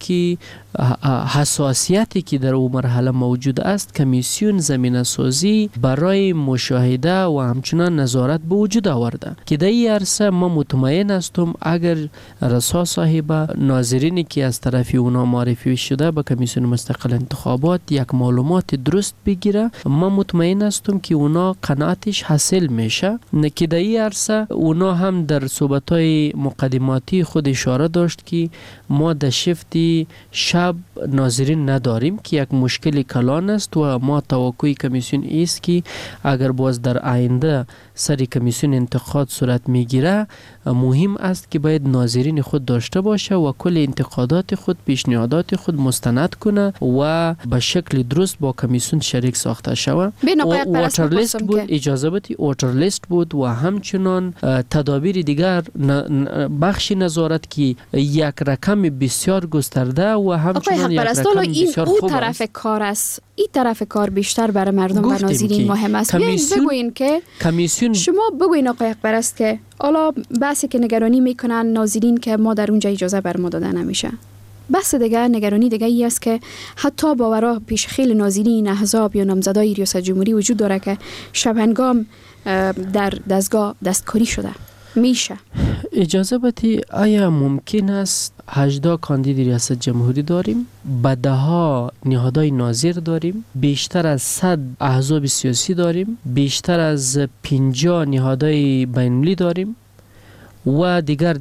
حساسیتی که در اون مرحله موجود است کمیسیون زمینه سازی برای مشاهده و همچنان نظارت به وجود آورده که در این عرصه ما مطمئن هستم اگر رسا صاحب ناظرینی که از طرف اونا معرفی شده به کمیسیون مستقل انتخابات یک معلومات درست بگیره، ما مطمئن هستم که اونا قناعتش حاصل میشه. که در این عرصه اونا هم در صحبت‌های مقدماتی خود اشاره داشت که ما در شفت شب ناظرین نداریم که یک مشکل کلان است و ما توقع کمیسیون است که اگر باز در آینده سر کمیسیون انتقاد صورت میگیره مهم است که باید ناظرین خود داشته باشه و کل انتقادات خود پیشنهادات خود مستند کنه و به شکل درست با کمیسیون شریک ساخته شود. واتر لیست بود، اجازه بدید واتر لیست بود و همچنان تدابیر دیگر بخش نظارت که یک رقم بسیار گسترده و همچنان یک رقم بسیار خوب است. طرف کار است. این طرف کار بیشتر برای مردم و ناظرین مهم است. بگوین که کمیسیون شما بگوین آقای حقپرست که حالا بحثی که نگرانی میکنن ناظرین که ما در اونجا اجازه بر ما داده نمیشه. بحث دیگه نگرانی دیگه ای است که حتی باورا پیش خیلی ناظرین احزاب یا نامزدای ریاست جمهوری وجود داره که شبهنگام در دستگاه دستکاری شده. میشه اجازه بدی آیا ممکن است 18 کاندید ریاست جمهوری داریم، بدها نهادهای ناظر داریم، بیشتر از 100 احزاب سیاسی داریم، بیشتر از 50 نهادهای بین‌المللی داریم و دیگر.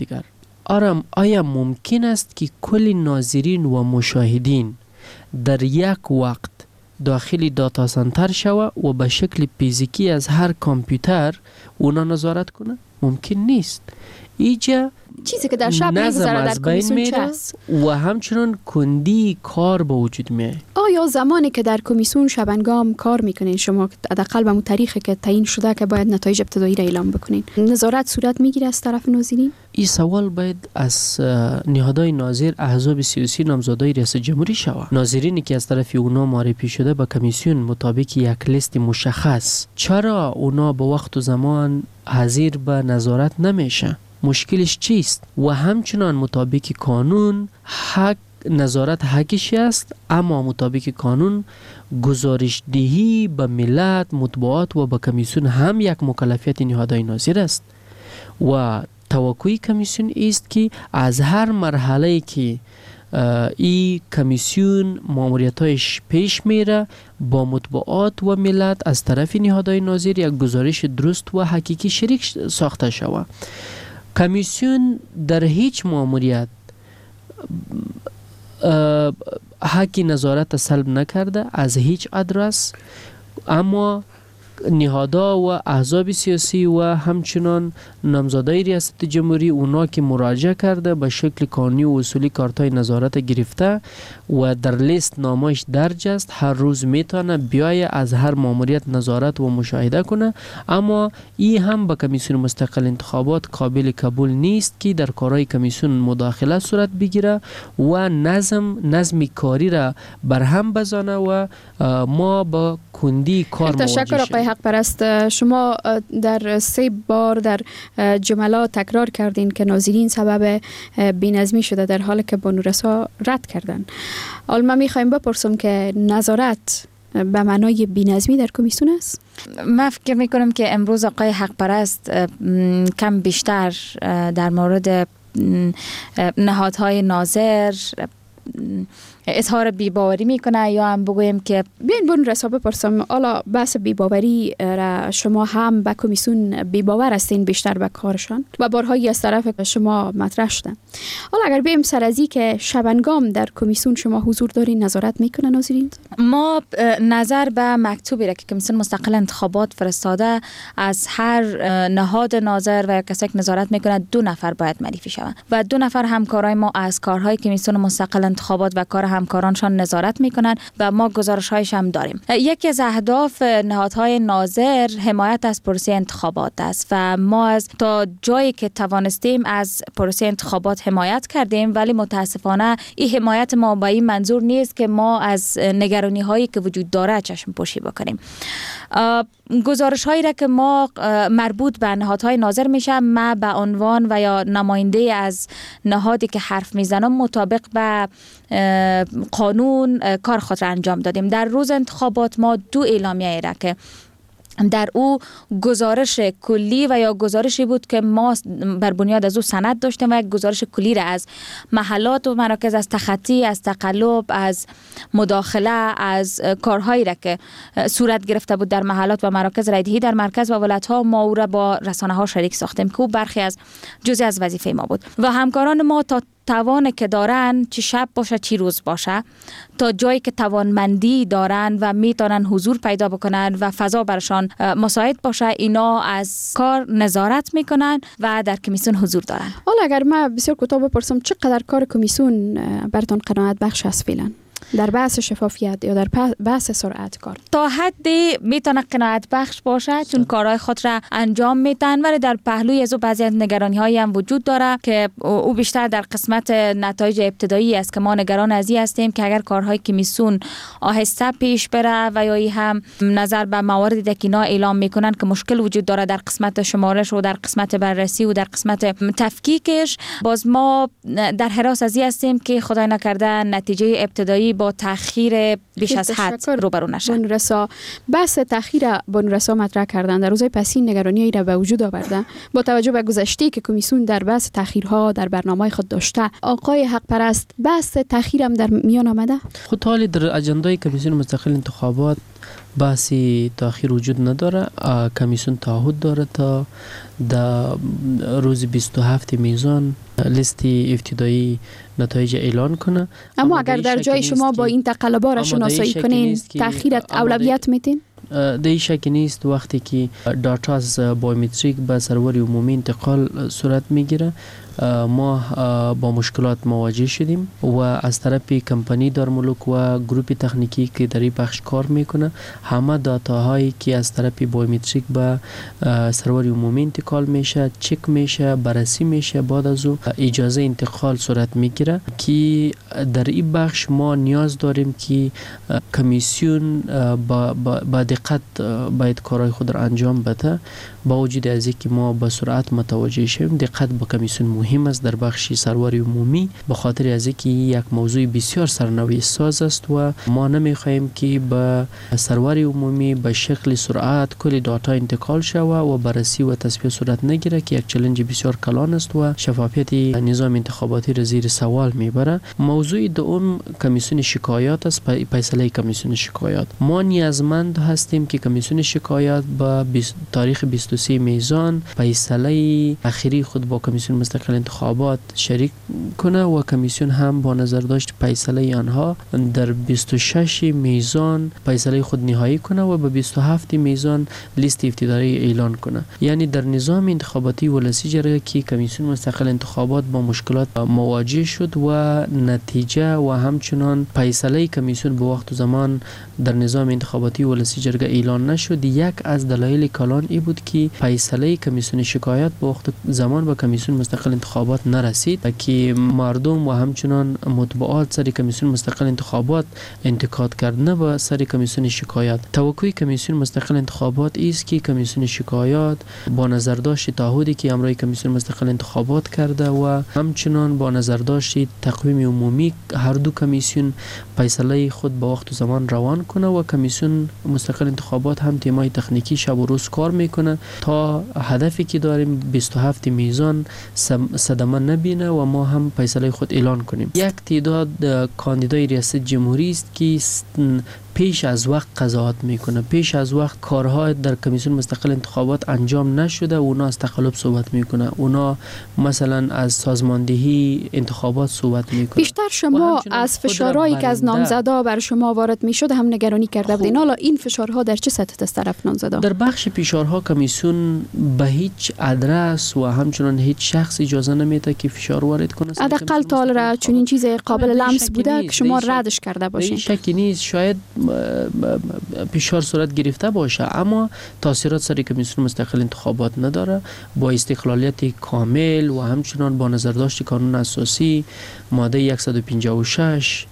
آیا ممکن است که کل ناظرین و مشاهدین در یک وقت داخل داتا سنتر شوه و به شکل فیزیکی از هر کامپیوتر اونا نظارت کنه؟ ممکن نیست. ایجا چیزی که در شب میگذره در کمیسیون چه است؟ و همچنان کندی کار به وجود میاد. آیا زمانی که در کمیسیون شبنگام کار میکنین شما حداقل به تاریخی که تعیین شده که باید نتایج ابتدایی را اعلام بکنین نظارت صورت میگیره از طرف ناظرین؟ این سوال باید از نهادهای ناظر احزاب سیاسی نامزدای ریاست جمهوری شود. ناظرینی که از طرف اونا معرفی شده به کمیسیون مطابق یک لیست مشخص، چرا اونا به وقت و زمان حاضر به نظارت نمیشه؟ مشکلش چیست؟ و همچنان مطابق قانون حق نظارت حقشی است، اما مطابق قانون گزارش دهی به ملت، مطبوعات و به کمیسیون هم یک مکلفیت نهادهای ناظر است و توقع کمیسیون است که از هر مرحله که این کمیسیون ماموریتایش پیش میره با مطبوعات و ملت از طرف نهادهای ناظر یک گزارش درست و حقیقی شریک ساخته شود. کمیسیون در هیچ ماموریت حق نظارت سلب نکرده از هیچ ادرس، اما نهادها و احزاب سیاسی و همچنان نامزدای ریاست جمهوری اونا که مراجعه کرده به شکل قانونی و اصولی کارتای نظارت گرفته و در لیست نامش درج است، هر روز میتونه بیای از هر ماموریت نظارت و مشاهده کنه، اما این هم به کمیسیون مستقل انتخابات قابل قبول نیست که در کارهای کمیسیون مداخله صورت بگیره و نظم کاری را برهم بزنه و ما با کندی کار مواجه تشکر آقای حق پرست. شما در 3 بار در جملات تکرار کردین که ناظرین سبب بی‌نظمی شده در حالی که بانورسا رد کردن. حالا ما میخوایم بپرسم که نظارت به معنای بی‌نظمی در کمیسیون است؟ من فکر میکنم که امروز آقای حق پرست کم بیشتر در مورد نهادهای ناظر اظهار بی‌باوری میکنه، یا هم بگویم که بیاین بانورسا بپرسم، حالا بحث بی‌باوری را شما هم به کمیسیون بی‌باور هستین بیشتر به کارشان و بارهایی از طرف شما مطرح شده. حالا اگر بیم سر از این که شبنگام در کمیسیون شما حضور دارین، نظارت میکنه ناظرین؟ ما نظر به مکتوبی را که کمیسیون مستقل انتخابات فرستاده از هر نهاد ناظر و کسی که نظارت میکنه 2 نفر باید معرفی شوند و 2 نفر همکارای ما از کارهای کمیسیون مستقل انتخابات و کار همکارانشان نظارت میکنند و ما گزارش‌هایش هم داریم. یکی از اهداف نهادهای ناظر حمایت از پروسه انتخابات است و ما از تا جایی که توانستیم از پروسه انتخابات حمایت کردیم، ولی متاسفانه این حمایت ما با این منظور نیست که ما از نگرانی هایی که وجود داره چشم پوشی بکنیم. گزارش هایی را که ما مربوط به نهادهای ناظر میشه، ما به عنوان و یا نماینده از نهادی که حرف میزنم مطابق به قانون کار خود را انجام دادیم. در روز انتخابات ما 2 اعلامیه را که در او گزارش کلی و یا گزارشی بود که ما بر بنیاد از او سند داشتیم و یک گزارش کلی را از محلات و مراکز، از تخطی، از تقلب، از مداخله، از کارهایی را که صورت گرفته بود در محلات و مراکز رایدهی در مرکز و ولایت‌ها، ما او را با رسانه ها شریک ساختیم که او برخی از جزئی از وظیفه ما بود و همکاران ما تا توان که دارن، چه شب باشه چه روز باشه، تا جایی که توانمندی دارن و میتونن حضور پیدا بکنن و فضا برشان مساعد باشه، اینا از کار نظارت میکنن و در کمیسیون حضور دارن. حالا اگر من بسیار کوتاه بپرسم، چقدر کار کمیسیون براتون قناعت بخش است فعلا در بحث شفافیت یا در بحث سرعت کار؟ تا حدی میتونه قناعت بخش باشه چون کارهای خود را انجام میدن، ولی در پهلوی از او بعضی از نگرانی هایی هم وجود داره که او بیشتر در قسمت نتایج ابتدایی است که ما نگران از این هستیم که اگر کارهای کمیسیون آهسته پیش بره و یا هم نظر به مواردی که اینا اعلام میکنن که مشکل وجود داره در قسمت شمارش و در قسمت بررسی و در قسمت تفکیکش، باز ما در حراس از این هستیم که خدای نکرده نتیجه ابتدایی با تأخیر بیش از حد روبرو نشه. بانورسا بحث تأخیر بانورسا مطرح کردن در روزهای پسین نگرانی را به وجود آورده با توجه به گذشته که کمیسیون در بحث تأخیرها در برنامه خود داشته. آقای حق پرست، بحث تأخیر هم در میان آمده؟ خود حالی در اجندای کمیسیون مستقل انتخابات بحثی تأخیر وجود نداره. کمیسیون تعهد داره تا در روز 27 میزان لیست ابتدایی نتایج اعلان کنه. اما اگر در جای شما با این تقلب‌ها را شناسایی کنین، تأخیرت اولویت میتین؟ در شکی نیست وقتی که داتا از بایومتریک به سرور عمومی انتقال صورت میگیره، ما با مشکلات مواجه شدیم و از طرف کمپانی دارملوک و گروپ تکنیکی که در این بخش کار میکنه، همه داتاهایی که از طرف بایومتریک به سرور عمومی انتقال میشه، چک میشه، بررسی میشه، بعد از او اجازه انتقال صورت میگیره که در این بخش ما نیاز داریم که کمیسیون با دقت باید کارهای خود را انجام بده. با وجود از اینکه ما به سرعت متوجه شویم، دقت به کمیسیون مهم است در بخش سروار عمومی، به خاطر از اینکه یک موضوع بسیار سرنوشت ساز است و ما نمیخواهیم که به سروار عمومی به شکل سرعت کل دیتا انتقال شود و بررسی و تصفیه صورت نگیره که یک چالش بسیار کلان است و شفافیت نظام انتخاباتی را زیر سوال میبره. موضوع دوم کمیسیون شکایات است. فیصله کمیسیون شکایات، ما نیازمند هستیم که کمیسیون شکایات با تاریخ 23 میزان فیصله اخیری خود با کمیسیون مستقل انتخابات شریک کنه و کمیسیون هم با نظر داشت فیصله آنها در 26 میزان فیصله خود نهایی کنه و به 27 میزان لیست ابتدایی اعلان کنه. یعنی در نظام انتخاباتی ولسی جرگه که کمیسیون مستقل انتخابات با مشکلات مواجه شد و نتیجه و همچنان فیصله کمیسیون به وقت و زمان در نظام انتخاباتی ولسی جرگه اعلان نشد. یک از دلایل کلان ای بود که فیصله کمیسیون شکایات به وقت زمان به کمیسیون مستقل انتخابات نرسید که مردم و همچنان مطبوعات سر کمیسیون مستقل انتخابات انتقاد کرد، نه به سر کمیسیون شکایات. توقع کمیسیون مستقل انتخابات است که کمیسیون شکایات با نظر داشت تعهدی که امروز کمیسیون مستقل انتخابات کرده و همچنان با نظر داشت تقویم عمومی هر دو کمیسیون فیصله خود به وقت و زمان روان کنه و کمیسیون مستقل انتخابات هم تیمای تکنیکی شب و روز کار میکنه تا هدفی که داریم 27 میزان صدمه نبینه و ما هم فیصله خود اعلان کنیم. یک تعداد کاندیدای ریاست جمهوری است که پیش از وقت قضاوت میکنه، پیش از وقت کارها در کمیسیون مستقل انتخابات انجام نشده، اونا از تقلب صحبت میکنه، اونا مثلا از سازماندهی انتخابات صحبت میکنه. بیشتر شما از فشارهایی که از نامزدا بر شما وارد میشد هم نگرانی کرده بودین. حالا این فشارها در چه سطح از طرف نامزدا؟ در بخش فشارها کمیسیون به هیچ ادرس و همچنان هیچ شخص اجازه نمیده که فشار وارد کنه. حداقل تا چون این چیز قابل لمس بوده که شما ردش کرده باشین. شکی نیست، شاید فشار صورت گرفته باشه اما تاثیرات سر کمیسیون مستقل انتخابات نداره. با استقلالیت کامل و همچنان با نظر داشت قانون اساسی ماده 156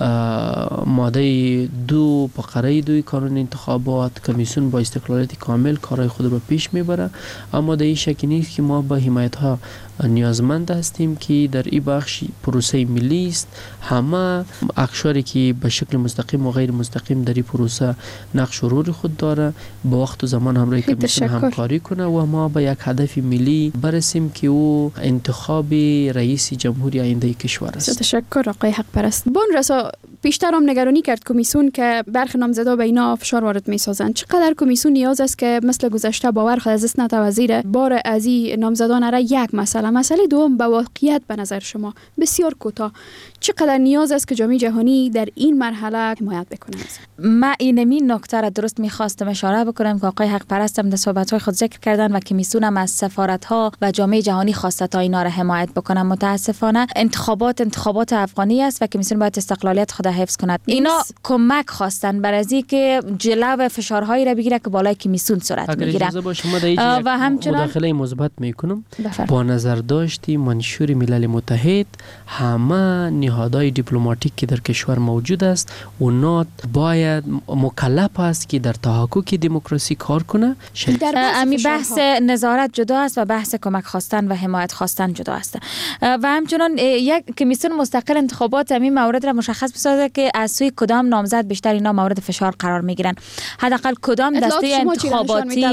ماده 2 فقره 2 قانون انتخابات کمیسیون با استقلالیت کامل کارهای خود رو پیش میبره. اما در این شکی نیست که ما با حمایت ها نیازمند هستیم که در این بخش پروسه ملی است. همه اقشاری که به شکل مستقیم و غیر مستقیم در این پروسه نقش و رول خود داره با وقت و زمان همراه کمیسیون همکاری کنه و ما به یک هدف ملی برسیم که او انتخاب رئیس جمهوری آینده کشور است. تشکر آقای حق پرست. بون رسا بیشتر هم نگرانی کرد کمیسیون که برخی نامزدا به اینا فشار وارد میسازند. چقدر کمیسیون نیاز است که مثل گذشته باور خود از اسنت وزیر بار از این نامزدان را یک مسئله دوم به واقعیت به نظر شما بسیار کوتاه چقدر نیاز است که جامعه جهانی در این مرحله حمایت بکنه؟ من این نکته را درست می‌خواستم اشاره بکنم که آقای حق پرست هم در صحبت‌های خود ذکر کردن و کمیسیون هم از سفارت‌ها و جامعه جهانی خواسته تا اینا را حمایت بکنن. متاسفانه انتخابات افغانی است و کمیسیون باید استقلالیت خود حفظ کند. اینا کمک خواستن برای از اینکه جلو فشارهایی را بگیره که بالای کمیسیون صورت میگیره. و همچنان مداخله مثبت میکنم. با نظر داشتی منشور ملل متحد همه نهادهای دیپلماتیک که در کشور موجود است اونا باید مکلف است که در تحقق دموکراسی کار کنه. امی بحث نظارت جدا است و بحث کمک خواستن و حمایت خواستن جدا است. و همچنان یک کمیسیون مستقل انتخابات همین مورد را مشخص بسازه که از سوی کدام نامزد بیشتر اینا مورد فشار قرار میگیرن. حداقل کدام دسته انتخاباتی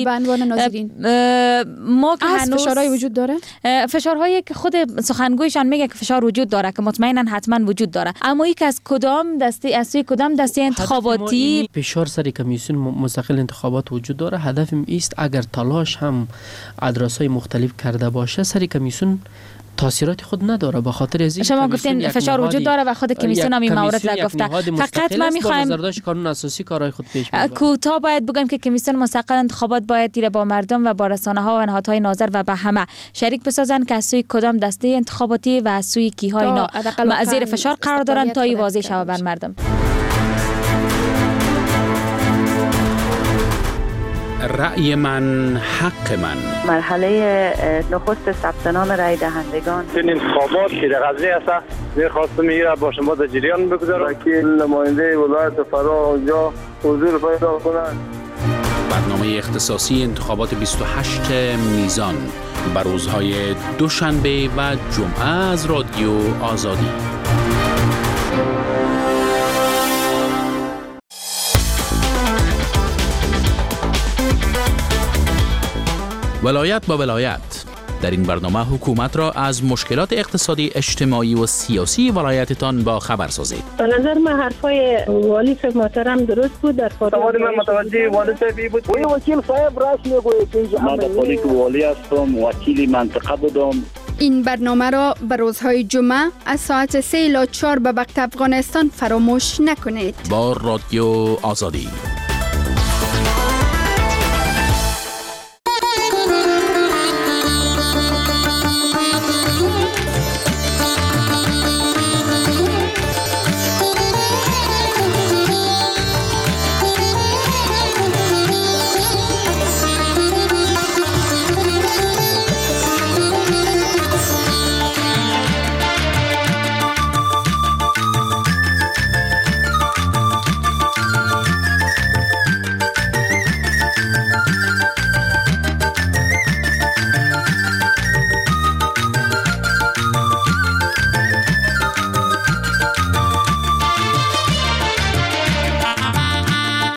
ما که هنوز فشارهای وجود داره، فشارهایی که خود سخنگویشان میگه که فشار وجود داره که مطمئنا حتما وجود داره، اما یک از کدام دسته از سوی کدام دسته انتخاباتی فشار سر کمیسیون مستقل انتخابات وجود داره. هدفم است اگر تلاش هم ادرس‌های مختلف کرده باشه سر کمیسیون تاثیرات خود نداره. به خاطر از این شما گفتین فشار وجود داره و خود کمیسیون هم این مورد را گفته. فقط ما می‌خوایم نظرداشت قانون اساسی کارهای خود پیش ببره. کوتاه باید بگم که کمیسیون مستقل انتخابات باید دیره با مردم و با رسانه‌ها و نهادهای ناظر و به همه شریک بسازن که از سوی کدام دسته انتخاباتی و از سوی کیها اینا زیر فشار قرار دارن تا این واضح شود بر مردم. رأی من حق من. مرحله نخست ثبت نام رای دهندگان این انتخابات که در قضیه است می‌خواستم میره با شما در جریان بگذارم که نماینده ولایت فرا اونجا حضور پیدا کنند. برنامه اختصاصی انتخابات 28 میزان بر روزهای دوشنبه و جمعه از رادیو آزادی. ولایت با ولایت. در این برنامه حکومت را از مشکلات اقتصادی، اجتماعی و سیاسی ولایتتان با خبر سازید. به نظر من حرفای والی صاحب محترم درست بود. در سوال من متوجه والی صاحبی بود. وکیل صاحب راست میگوید که من در حالی که والی هستم، وکیل منطقه بودم. این برنامه را به روزهای جمعه از ساعت 3 الی 4 به وقت افغانستان فراموش نکنید. با رادیو آزادی.